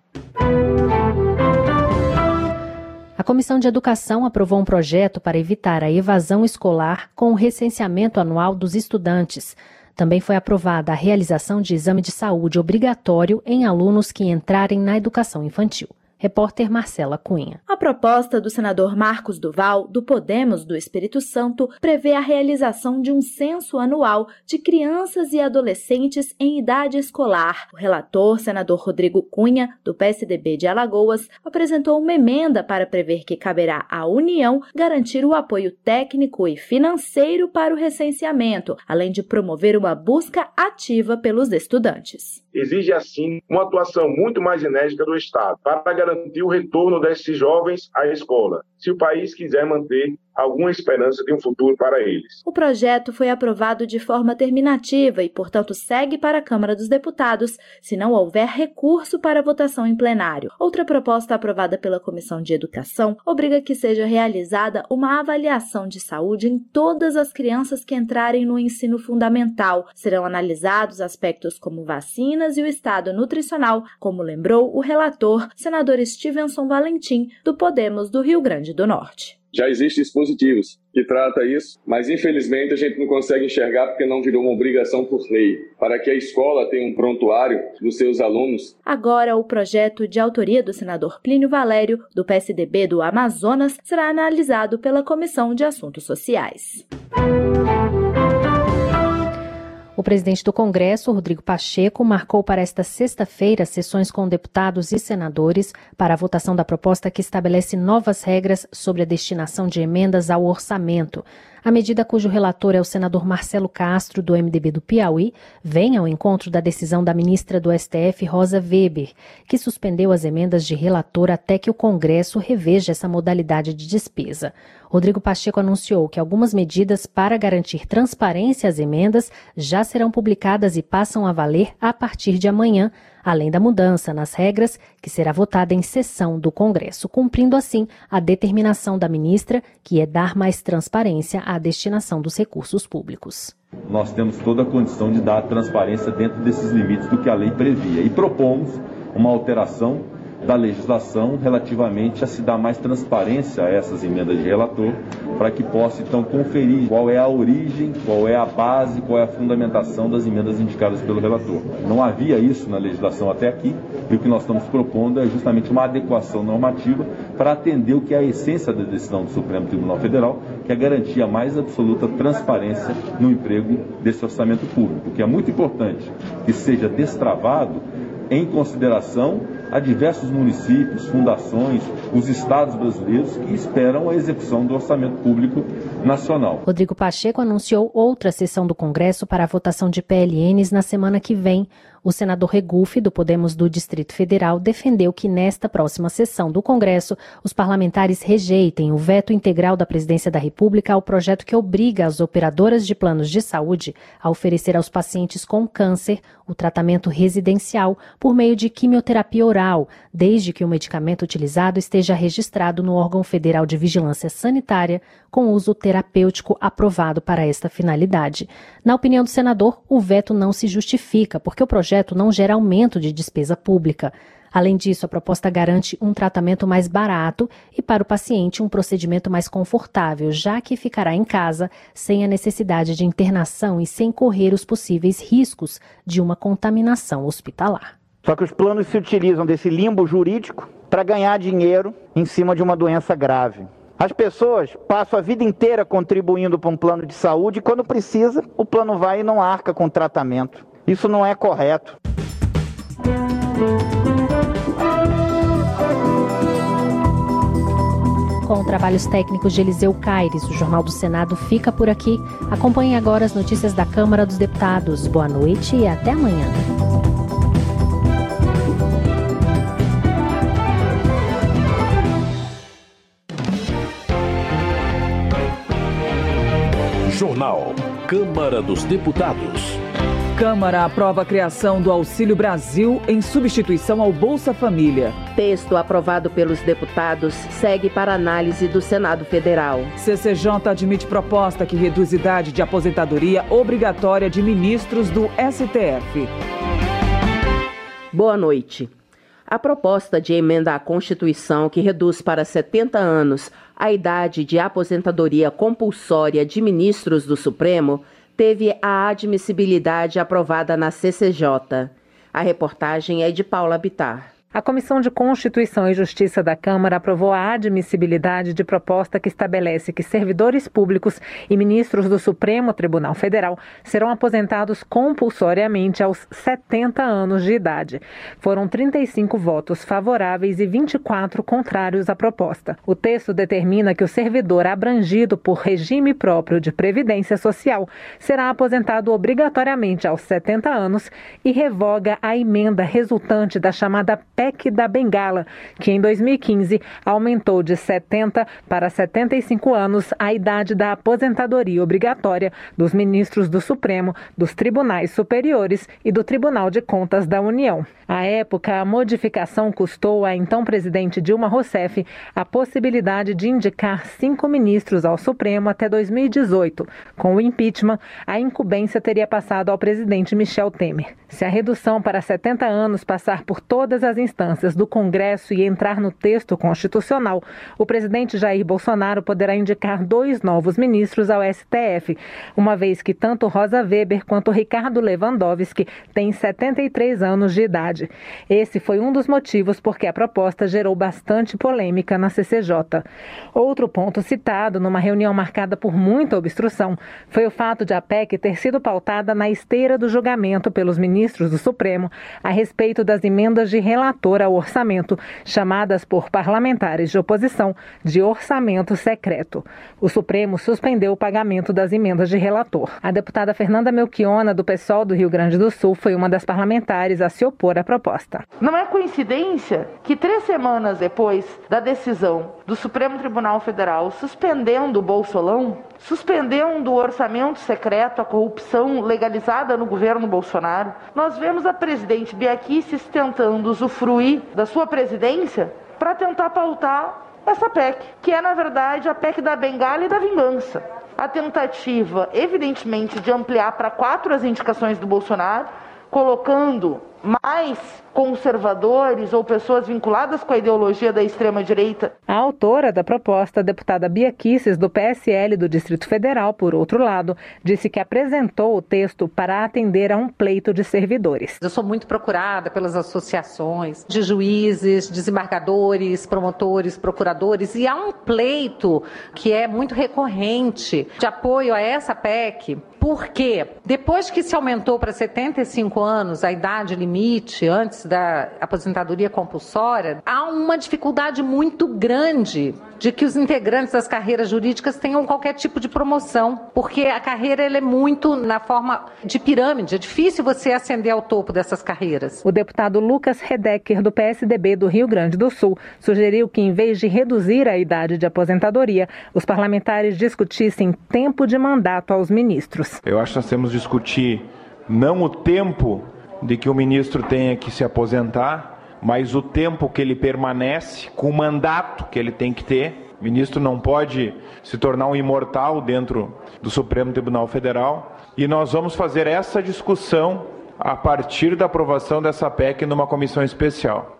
A Comissão de Educação aprovou um projeto para evitar a evasão escolar com o recenseamento anual dos estudantes. Também foi aprovada a realização de exame de saúde obrigatório em alunos que entrarem na educação infantil. Repórter Marcela Cunha. A proposta do senador Marcos Duval, do Podemos do Espírito Santo, prevê a realização de um censo anual de crianças e adolescentes em idade escolar. O relator, senador Rodrigo Cunha, do PSDB de Alagoas, apresentou uma emenda para prever que caberá à União garantir o apoio técnico e financeiro para o recenseamento, além de promover uma busca ativa pelos estudantes. Exige, assim, uma atuação muito mais enérgica do Estado para garantir o retorno desses jovens à escola, se o país quiser manter alguma esperança de um futuro para eles. O projeto foi aprovado de forma terminativa e, portanto, segue para a Câmara dos Deputados, se não houver recurso para votação em plenário. Outra proposta aprovada pela Comissão de Educação obriga que seja realizada uma avaliação de saúde em todas as crianças que entrarem no ensino fundamental. Serão analisados aspectos como vacinas e o estado nutricional, como lembrou o relator, senador Stevenson Valentim, do Podemos do Rio Grande do Norte. Já existem dispositivos que tratam isso, mas infelizmente a gente não consegue enxergar porque não virou uma obrigação por lei, para que a escola tenha um prontuário dos seus alunos. Agora, o projeto de autoria do senador Plínio Valério, do PSDB do Amazonas, será analisado pela Comissão de Assuntos Sociais. O presidente do Congresso, Rodrigo Pacheco, marcou para esta sexta-feira sessões com deputados e senadores para a votação da proposta que estabelece novas regras sobre a destinação de emendas ao orçamento. A medida, cujo relator é o senador Marcelo Castro, do MDB do Piauí, vem ao encontro da decisão da ministra do STF, Rosa Weber, que suspendeu as emendas de relator até que o Congresso reveja essa modalidade de despesa. Rodrigo Pacheco anunciou que algumas medidas para garantir transparência às emendas já serão publicadas e passam a valer a partir de amanhã, além da mudança nas regras, que será votada em sessão do Congresso, cumprindo assim a determinação da ministra, que é dar mais transparência à destinação dos recursos públicos. Nós temos toda a condição de dar transparência dentro desses limites do que a lei previa e propomos uma alteração da legislação relativamente a se dar mais transparência a essas emendas de relator, para que possa então conferir qual é a origem, qual é a base, qual é a fundamentação das emendas indicadas pelo relator. Não havia isso na legislação até aqui, e o que nós estamos propondo é justamente uma adequação normativa para atender o que é a essência da decisão do Supremo Tribunal Federal, que é garantir a mais absoluta transparência no emprego desse orçamento público, que é muito importante que seja destravado em consideração a diversos municípios, fundações, os estados brasileiros que esperam a execução do orçamento público nacional. Rodrigo Pacheco anunciou outra sessão do Congresso para a votação de PLNs na semana que vem. O senador Regufe, do Podemos do Distrito Federal, defendeu que nesta próxima sessão do Congresso os parlamentares rejeitem o veto integral da Presidência da República ao projeto que obriga as operadoras de planos de saúde a oferecer aos pacientes com câncer o tratamento residencial por meio de quimioterapia oral, desde que o medicamento utilizado esteja registrado no órgão federal de vigilância sanitária com uso terapêutico aprovado para esta finalidade. Na opinião do senador, o veto não se justifica porque o projeto não gera aumento de despesa pública. Além disso, a proposta garante um tratamento mais barato e, para o paciente, um procedimento mais confortável, já que ficará em casa sem a necessidade de internação e sem correr os possíveis riscos de uma contaminação hospitalar. Só que os planos se utilizam desse limbo jurídico para ganhar dinheiro em cima de uma doença grave. As pessoas passam a vida inteira contribuindo para um plano de saúde e quando precisa, o plano vai e não arca com o tratamento. Isso não é correto. Com trabalhos técnicos de Eliseu Caires, o Jornal do Senado fica por aqui. Acompanhe agora as notícias da Câmara dos Deputados. Boa noite e até amanhã. Jornal Câmara dos Deputados. Câmara aprova a criação do Auxílio Brasil em substituição ao Bolsa Família. Texto aprovado pelos deputados segue para análise do Senado Federal. CCJ admite proposta que reduz idade de aposentadoria obrigatória de ministros do STF. Boa noite. A proposta de emenda à Constituição que reduz para 70 anos a idade de aposentadoria compulsória de ministros do Supremo teve a admissibilidade aprovada na CCJ. A reportagem é de Paula Bittar. A Comissão de Constituição e Justiça da Câmara aprovou a admissibilidade de proposta que estabelece que servidores públicos e ministros do Supremo Tribunal Federal serão aposentados compulsoriamente aos 70 anos de idade. Foram 35 votos favoráveis e 24 contrários à proposta. O texto determina que o servidor abrangido por regime próprio de previdência social será aposentado obrigatoriamente aos 70 anos e revoga a emenda resultante da chamada PEC da Bengala, que em 2015 aumentou de 70 para 75 anos a idade da aposentadoria obrigatória dos ministros do Supremo, dos tribunais superiores e do Tribunal de Contas da União. À época, a modificação custou à então presidente Dilma Rousseff a possibilidade de indicar 5 ministros ao Supremo até 2018. Com o impeachment, a incumbência teria passado ao presidente Michel Temer. Se a redução para 70 anos passar por todas as instâncias do Congresso e entrar no texto constitucional, o presidente Jair Bolsonaro poderá indicar 2 novos ministros ao STF, uma vez que tanto Rosa Weber quanto Ricardo Lewandowski têm 73 anos de idade. Esse foi um dos motivos porque a proposta gerou bastante polêmica na CCJ. Outro ponto citado numa reunião marcada por muita obstrução foi o fato de a PEC ter sido pautada na esteira do julgamento pelos ministros do Supremo a respeito das emendas de relator ao orçamento, chamadas por parlamentares de oposição de orçamento secreto. O Supremo suspendeu o pagamento das emendas de relator. A deputada Fernanda Melchiona, do PSOL do Rio Grande do Sul, foi uma das parlamentares a se opor à proposta. Não é coincidência que 3 semanas depois da decisão do Supremo Tribunal Federal suspendendo o Bolsolão, suspendendo o orçamento secreto, a corrupção legalizada no governo Bolsonaro, nós vemos a presidente Bia Kicis tentando usufruir da sua presidência para tentar pautar essa PEC, que é, na verdade, a PEC da Bengala e da vingança. A tentativa, evidentemente, de ampliar para 4 as indicações do Bolsonaro, colocando mais conservadores ou pessoas vinculadas com a ideologia da extrema-direita. A autora da proposta, a deputada Bia Kicis, do PSL do Distrito Federal, por outro lado, disse que apresentou o texto para atender a um pleito de servidores. Eu sou muito procurada pelas associações de juízes, desembargadores, promotores, procuradores, e há um pleito que é muito recorrente de apoio a essa PEC, porque depois que se aumentou para 75 anos a idade limite antes da aposentadoria compulsória, há uma dificuldade muito grande de que os integrantes das carreiras jurídicas tenham qualquer tipo de promoção, porque a carreira ela é muito na forma de pirâmide, é difícil você ascender ao topo dessas carreiras. O deputado Lucas Redecker, do PSDB do Rio Grande do Sul, sugeriu que, em vez de reduzir a idade de aposentadoria, os parlamentares discutissem tempo de mandato aos ministros. Eu acho que nós temos que discutir não o tempo de que o ministro tenha que se aposentar, mas o tempo que ele permanece com o mandato que ele tem que ter. O ministro não pode se tornar um imortal dentro do Supremo Tribunal Federal. E nós vamos fazer essa discussão a partir da aprovação dessa PEC numa comissão especial.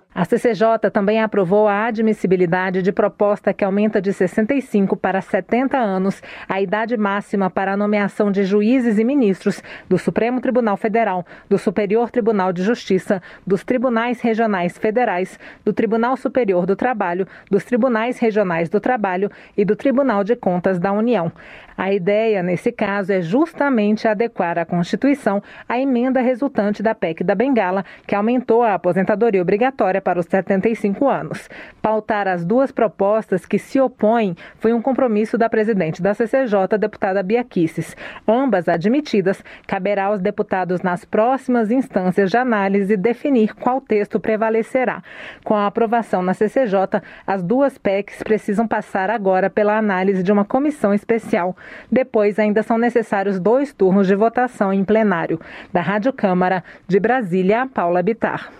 A CCJ também aprovou a admissibilidade de proposta que aumenta de 65 para 70 anos a idade máxima para a nomeação de juízes e ministros do Supremo Tribunal Federal, do Superior Tribunal de Justiça, dos Tribunais Regionais Federais, do Tribunal Superior do Trabalho, dos Tribunais Regionais do Trabalho e do Tribunal de Contas da União. A ideia, nesse caso, é justamente adequar à Constituição a emenda resultante da PEC da Bengala, que aumentou a aposentadoria obrigatória para os 75 anos. Pautar as duas propostas que se opõem foi um compromisso da presidente da CCJ, deputada Bia Kicis. Ambas admitidas, caberá aos deputados nas próximas instâncias de análise definir qual texto prevalecerá. Com a aprovação na CCJ, as duas PECs precisam passar agora pela análise de uma comissão especial. Depois, ainda são necessários 2 turnos de votação em plenário. Da Rádio Câmara, de Brasília, Paula Bittar.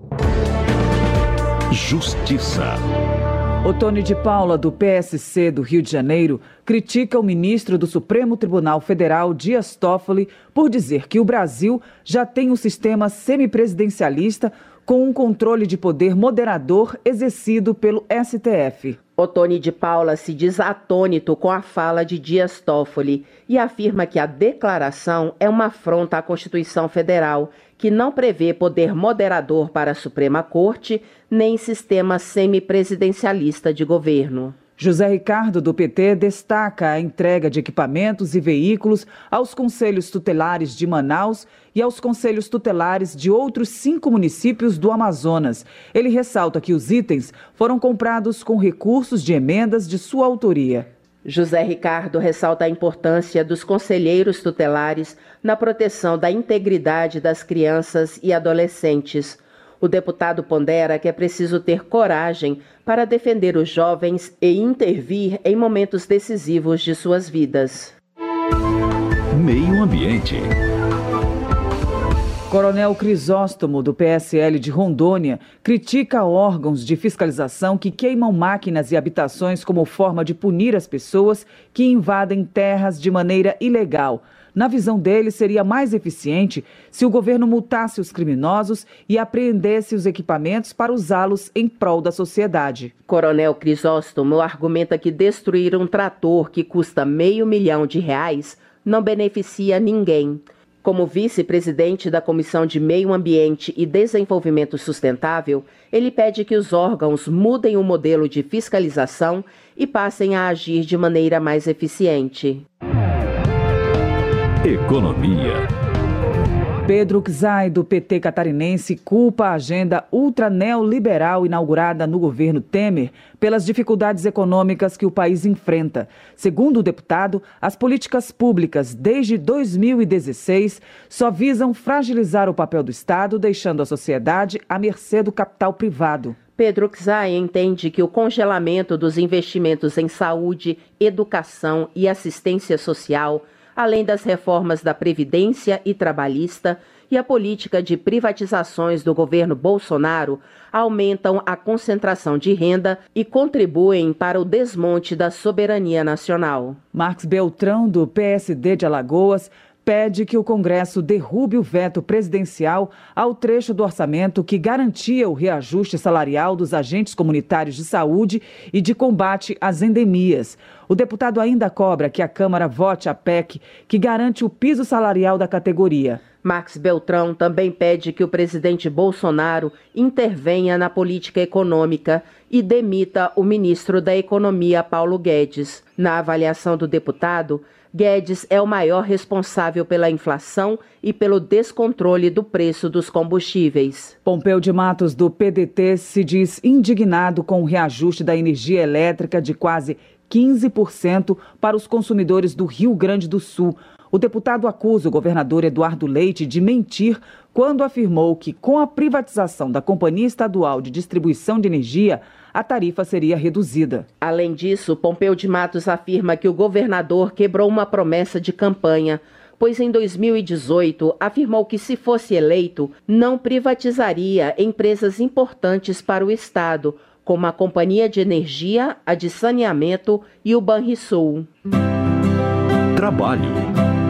Justiça. Otônio de Paula, do PSC do Rio de Janeiro, critica o ministro do Supremo Tribunal Federal, Dias Toffoli, por dizer que o Brasil já tem um sistema semipresidencialista com um controle de poder moderador exercido pelo STF. Otônio de Paula se diz atônito com a fala de Dias Toffoli e afirma que a declaração é uma afronta à Constituição Federal, que não prevê poder moderador para a Suprema Corte, nem sistema semipresidencialista de governo. José Ricardo, do PT, destaca a entrega de equipamentos e veículos aos conselhos tutelares de Manaus e aos conselhos tutelares de outros 5 municípios do Amazonas. Ele ressalta que os itens foram comprados com recursos de emendas de sua autoria. José Ricardo ressalta a importância dos conselheiros tutelares na proteção da integridade das crianças e adolescentes. O deputado pondera que é preciso ter coragem para defender os jovens e intervir em momentos decisivos de suas vidas. Meio Ambiente. Coronel Crisóstomo, do PSL de Rondônia, critica órgãos de fiscalização que queimam máquinas e habitações como forma de punir as pessoas que invadem terras de maneira ilegal. Na visão dele, seria mais eficiente se o governo multasse os criminosos e apreendesse os equipamentos para usá-los em prol da sociedade. Coronel Crisóstomo argumenta que destruir um trator que custa R$500 milhão não beneficia ninguém. Como vice-presidente da Comissão de Meio Ambiente e Desenvolvimento Sustentável, ele pede que os órgãos mudem o modelo de fiscalização e passem a agir de maneira mais eficiente. Economia. Pedro Czai, do PT catarinense, culpa a agenda ultra-neoliberal inaugurada no governo Temer pelas dificuldades econômicas que o país enfrenta. Segundo o deputado, as políticas públicas desde 2016 só visam fragilizar o papel do Estado, deixando a sociedade à mercê do capital privado. Pedro Czai entende que o congelamento dos investimentos em saúde, educação e assistência social, além das reformas da Previdência e Trabalhista e a política de privatizações do governo Bolsonaro, aumentam a concentração de renda e contribuem para o desmonte da soberania nacional. Marcos Beltrão, do PSD de Alagoas, pede que o Congresso derrube o veto presidencial ao trecho do orçamento que garantia o reajuste salarial dos agentes comunitários de saúde e de combate às endemias. O deputado ainda cobra que a Câmara vote a PEC que garante o piso salarial da categoria. Marcos Beltrão também pede que o presidente Bolsonaro intervenha na política econômica e demita o ministro da Economia, Paulo Guedes. Na avaliação do deputado, Guedes é o maior responsável pela inflação e pelo descontrole do preço dos combustíveis. Pompeu de Matos, do PDT, se diz indignado com o reajuste da energia elétrica de quase 15% para os consumidores do Rio Grande do Sul. O deputado acusa o governador Eduardo Leite de mentir quando afirmou que, com a privatização da Companhia Estadual de Distribuição de Energia, a tarifa seria reduzida. Além disso, Pompeu de Matos afirma que o governador quebrou uma promessa de campanha, pois em 2018 afirmou que, se fosse eleito, não privatizaria empresas importantes para o Estado, como a Companhia de Energia, a de Saneamento e o Banrisul. Trabalho.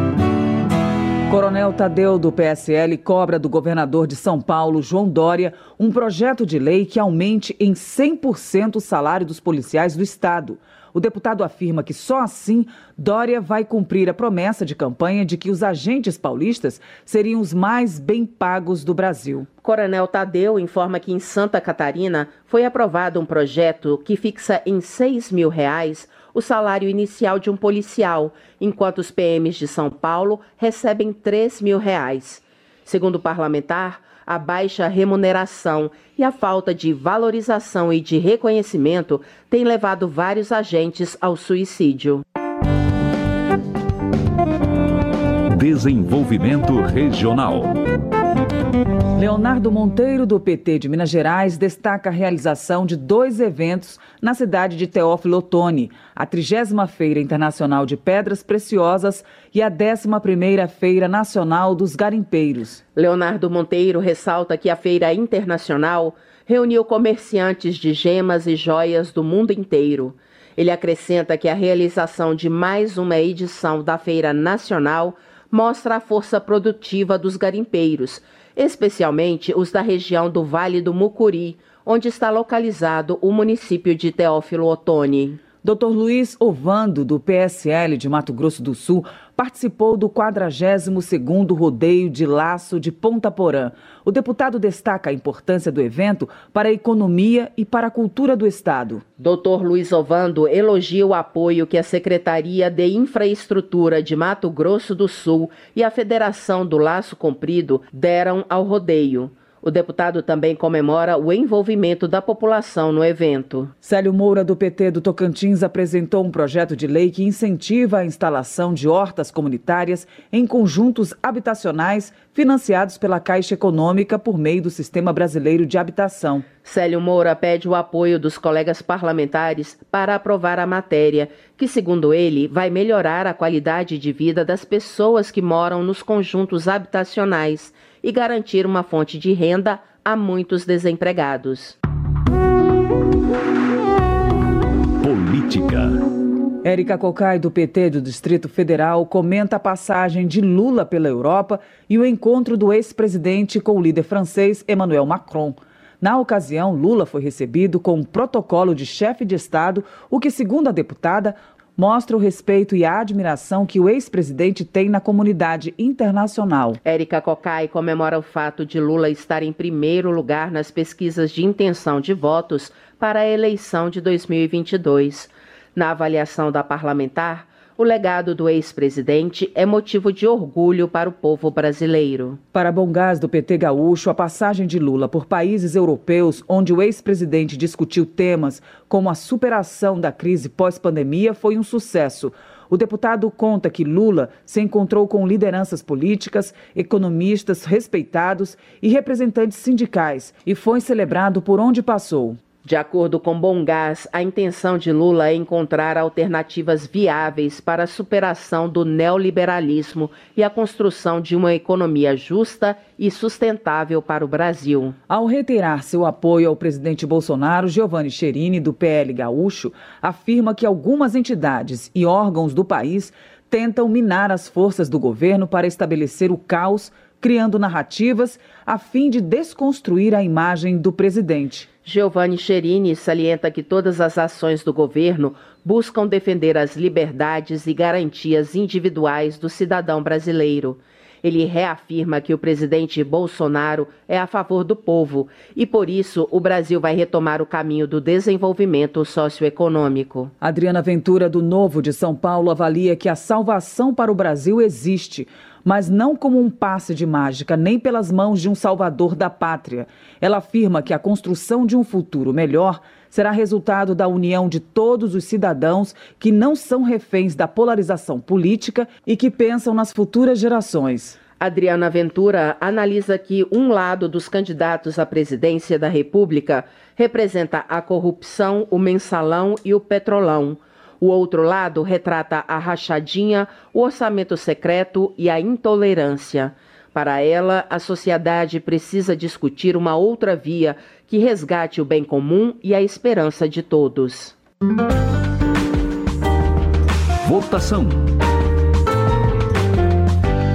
Coronel Tadeu, do PSL, cobra do governador de São Paulo, João Dória, um projeto de lei que aumente em 100% o salário dos policiais do Estado. O deputado afirma que só assim Dória vai cumprir a promessa de campanha de que os agentes paulistas seriam os mais bem pagos do Brasil. Coronel Tadeu informa que em Santa Catarina foi aprovado um projeto que fixa em R$ 6.000 o salário inicial de um policial, enquanto os PMs de São Paulo recebem R$ 3.000. Segundo o parlamentar, a baixa remuneração e a falta de valorização e de reconhecimento têm levado vários agentes ao suicídio. Desenvolvimento regional. Leonardo Monteiro, do PT de Minas Gerais, destaca a realização de 2 eventos na cidade de Teófilo Otoni, a 30ª Feira Internacional de Pedras Preciosas e a 11ª Feira Nacional dos Garimpeiros. Leonardo Monteiro ressalta que a Feira Internacional reuniu comerciantes de gemas e joias do mundo inteiro. Ele acrescenta que a realização de mais uma edição da Feira Nacional mostra a força produtiva dos garimpeiros, especialmente os da região do Vale do Mucuri, onde está localizado o município de Teófilo Otoni. Dr. Luiz Ovando, do PSL de Mato Grosso do Sul, participou do 42º Rodeio de Laço de Ponta Porã. O deputado destaca a importância do evento para a economia e para a cultura do Estado. Dr. Luiz Ovando elogia o apoio que a Secretaria de Infraestrutura de Mato Grosso do Sul e a Federação do Laço Comprido deram ao rodeio. O deputado também comemora o envolvimento da população no evento. Célio Moura, do PT do Tocantins, apresentou um projeto de lei que incentiva a instalação de hortas comunitárias em conjuntos habitacionais financiados pela Caixa Econômica por meio do Sistema Brasileiro de Habitação. Célio Moura pede o apoio dos colegas parlamentares para aprovar a matéria, que, segundo ele, vai melhorar a qualidade de vida das pessoas que moram nos conjuntos habitacionais e garantir uma fonte de renda a muitos desempregados. Política. Érica Cocai, do PT do Distrito Federal, comenta a passagem de Lula pela Europa e o encontro do ex-presidente com o líder francês Emmanuel Macron. Na ocasião, Lula foi recebido com um protocolo de chefe de Estado, o que, segundo a deputada, mostra o respeito e a admiração que o ex-presidente tem na comunidade internacional. Érica Cocai comemora o fato de Lula estar em primeiro lugar nas pesquisas de intenção de votos para a eleição de 2022. Na avaliação da parlamentar, o legado do ex-presidente é motivo de orgulho para o povo brasileiro. Para Bongás, do PT gaúcho, a passagem de Lula por países europeus, onde o ex-presidente discutiu temas como a superação da crise pós-pandemia, foi um sucesso. O deputado conta que Lula se encontrou com lideranças políticas, economistas respeitados e representantes sindicais e foi celebrado por onde passou. De acordo com Bongás, a intenção de Lula é encontrar alternativas viáveis para a superação do neoliberalismo e a construção de uma economia justa e sustentável para o Brasil. Ao reiterar seu apoio ao presidente Bolsonaro, Giovanni Cherini, do PL Gaúcho, afirma que algumas entidades e órgãos do país tentam minar as forças do governo para estabelecer o caos, criando narrativas a fim de desconstruir a imagem do presidente. Giovanni Cherini salienta que todas as ações do governo buscam defender as liberdades e garantias individuais do cidadão brasileiro. Ele reafirma que o presidente Bolsonaro é a favor do povo e, por isso, o Brasil vai retomar o caminho do desenvolvimento socioeconômico. Adriana Ventura, do Novo de São Paulo, avalia que a salvação para o Brasil existe, mas não como um passe de mágica, nem pelas mãos de um salvador da pátria. Ela afirma que a construção de um futuro melhor será resultado da união de todos os cidadãos que não são reféns da polarização política e que pensam nas futuras gerações. Adriana Ventura analisa que um lado dos candidatos à presidência da República representa a corrupção, o mensalão e o petrolão. O outro lado retrata a rachadinha, o orçamento secreto e a intolerância. Para ela, a sociedade precisa discutir uma outra via que resgate o bem comum e a esperança de todos. Votação.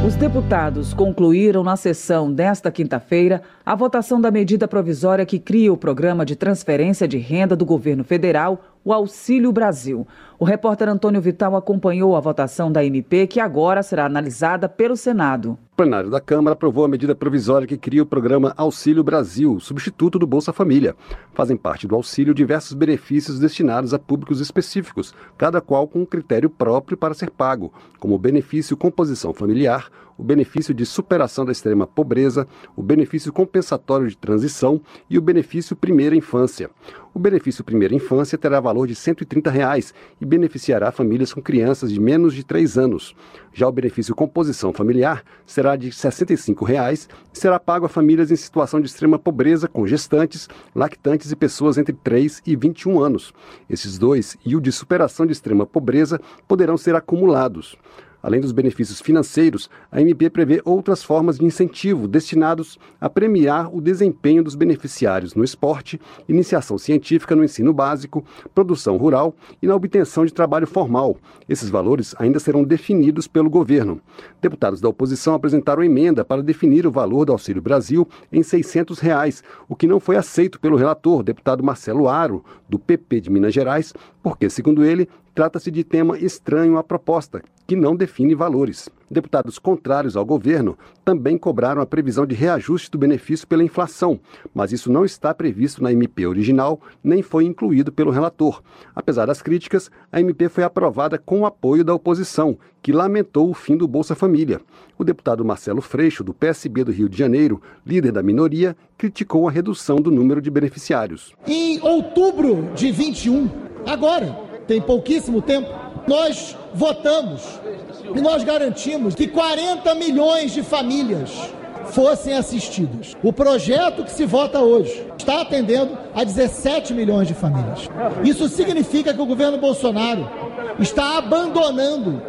Os deputados concluíram na sessão desta quinta-feira a votação da medida provisória que cria o programa de transferência de renda do governo federal, o Auxílio Brasil. O repórter Antônio Vital acompanhou a votação da MP, que agora será analisada pelo Senado. O plenário da Câmara aprovou a medida provisória que cria o programa Auxílio Brasil, substituto do Bolsa Família. Fazem parte do auxílio diversos benefícios destinados a públicos específicos, cada qual com um critério próprio para ser pago, como o benefício composição familiar, o benefício de superação da extrema pobreza, o benefício compensatório de transição e o benefício primeira infância. O benefício primeira infância terá valor de R$ 130 e beneficiará famílias com crianças de menos de 3 anos. Já o benefício composição familiar será de R$ 65 e será pago a famílias em situação de extrema pobreza com gestantes, lactantes e pessoas entre 3 e 21 anos. Esses dois e o de superação de extrema pobreza poderão ser acumulados. Além dos benefícios financeiros, a MP prevê outras formas de incentivo destinados a premiar o desempenho dos beneficiários no esporte, iniciação científica no ensino básico, produção rural e na obtenção de trabalho formal. Esses valores ainda serão definidos pelo governo. Deputados da oposição apresentaram emenda para definir o valor do Auxílio Brasil em R$ 600, o que não foi aceito pelo relator, deputado Marcelo Aro, do PP de Minas Gerais, porque, segundo ele, trata-se de tema estranho à proposta, que não define valores. Deputados contrários ao governo também cobraram a previsão de reajuste do benefício pela inflação, mas isso não está previsto na MP original, nem foi incluído pelo relator. Apesar das críticas, a MP foi aprovada com o apoio da oposição, que lamentou o fim do Bolsa Família. O deputado Marcelo Freixo, do PSB do Rio de Janeiro, líder da minoria, criticou a redução do número de beneficiários. Em outubro de 21, agora, tem pouquíssimo tempo, nós votamos e nós garantimos que 40 milhões de famílias fossem assistidas. O projeto que se vota hoje está atendendo a 17 milhões de famílias. Isso significa que o governo Bolsonaro está abandonando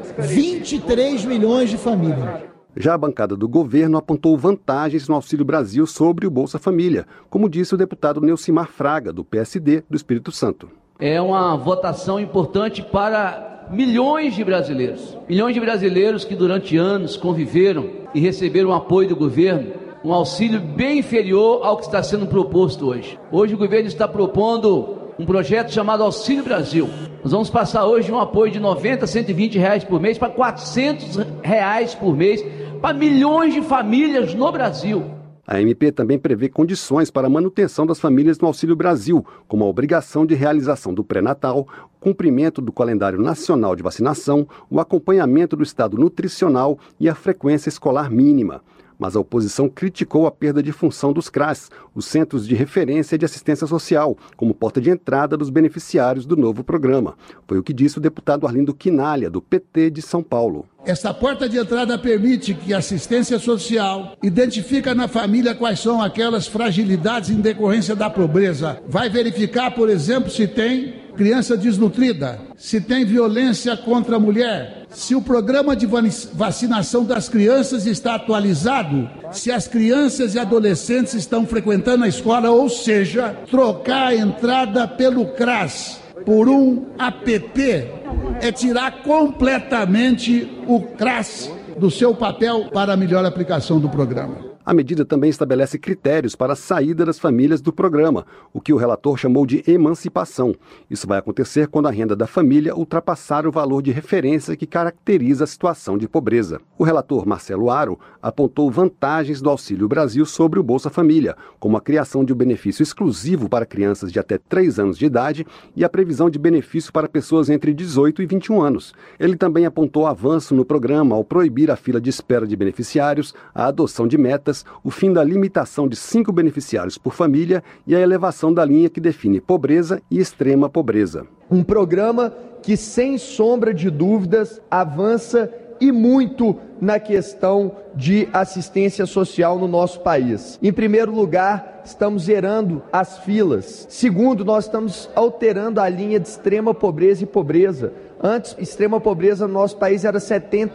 23 milhões de famílias. Já a bancada do governo apontou vantagens no Auxílio Brasil sobre o Bolsa Família, como disse o deputado Neucimar Fraga, do PSD do Espírito Santo. É uma votação importante para milhões de brasileiros que durante anos conviveram e receberam o apoio do governo, um auxílio bem inferior ao que está sendo proposto hoje. Hoje o governo está propondo um projeto chamado Auxílio Brasil. Nós vamos passar hoje um apoio de 90 a 120 reais por mês para 400 reais por mês para milhões de famílias no Brasil. A MP também prevê condições para a manutenção das famílias no Auxílio Brasil, como a obrigação de realização do pré-natal, cumprimento do calendário nacional de vacinação, o acompanhamento do estado nutricional e a frequência escolar mínima. Mas a oposição criticou a perda de função dos CRAS, os Centros de Referência de Assistência Social, como porta de entrada dos beneficiários do novo programa. Foi o que disse o deputado Arlindo Quinalha, do PT de São Paulo. Essa porta de entrada permite que a assistência social identifique na família quais são aquelas fragilidades em decorrência da pobreza. Vai verificar, por exemplo, se tem criança desnutrida, se tem violência contra a mulher, se o programa de vacinação das crianças está atualizado, se as crianças e adolescentes estão frequentando a escola, ou seja, trocar a entrada pelo CRAS por um APP é tirar completamente o CRAS do seu papel para a melhor aplicação do programa. A medida também estabelece critérios para a saída das famílias do programa, o que o relator chamou de emancipação. Isso vai acontecer quando a renda da família ultrapassar o valor de referência que caracteriza a situação de pobreza. O relator Marcelo Aro apontou vantagens do Auxílio Brasil sobre o Bolsa Família, como a criação de um benefício exclusivo para crianças de até 3 anos de idade e a previsão de benefício para pessoas entre 18 e 21 anos. Ele também apontou avanço no programa ao proibir a fila de espera de beneficiários, a adoção de metas, o fim da limitação de 5 beneficiários por família e a elevação da linha que define pobreza e extrema pobreza. Um programa que, sem sombra de dúvidas, avança e muito na questão de assistência social no nosso país. Em primeiro lugar, estamos zerando as filas. Segundo, nós estamos alterando a linha de extrema pobreza e pobreza. Antes, extrema pobreza no nosso país era R$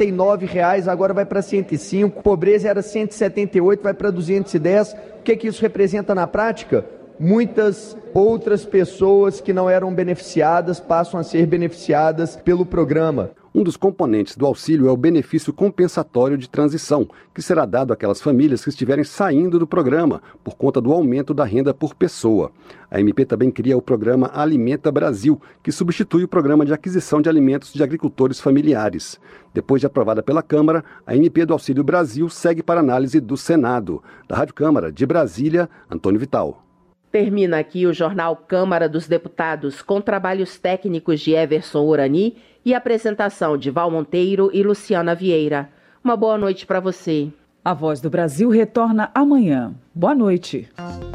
79, agora vai para 105. Pobreza era 178, vai para 210. O que isso representa na prática? muitas outras pessoas que não eram beneficiadas passam a ser beneficiadas pelo programa. Um dos componentes do auxílio é o benefício compensatório de transição, que será dado àquelas famílias que estiverem saindo do programa por conta do aumento da renda por pessoa. A MP também cria o programa Alimenta Brasil, que substitui o programa de aquisição de alimentos de agricultores familiares. Depois de aprovada pela Câmara, a MP do Auxílio Brasil segue para análise do Senado. Da Rádio Câmara, de Brasília, Antônio Vital. Termina aqui o Jornal Câmara dos Deputados, com trabalhos técnicos de Everson Urani e apresentação de Val Monteiro e Luciana Vieira. Uma boa noite para você. A Voz do Brasil retorna amanhã. Boa noite.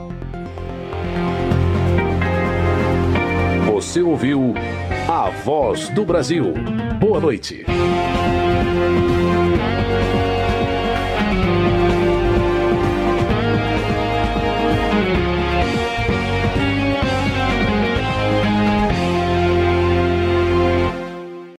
Você ouviu A Voz do Brasil. Boa noite.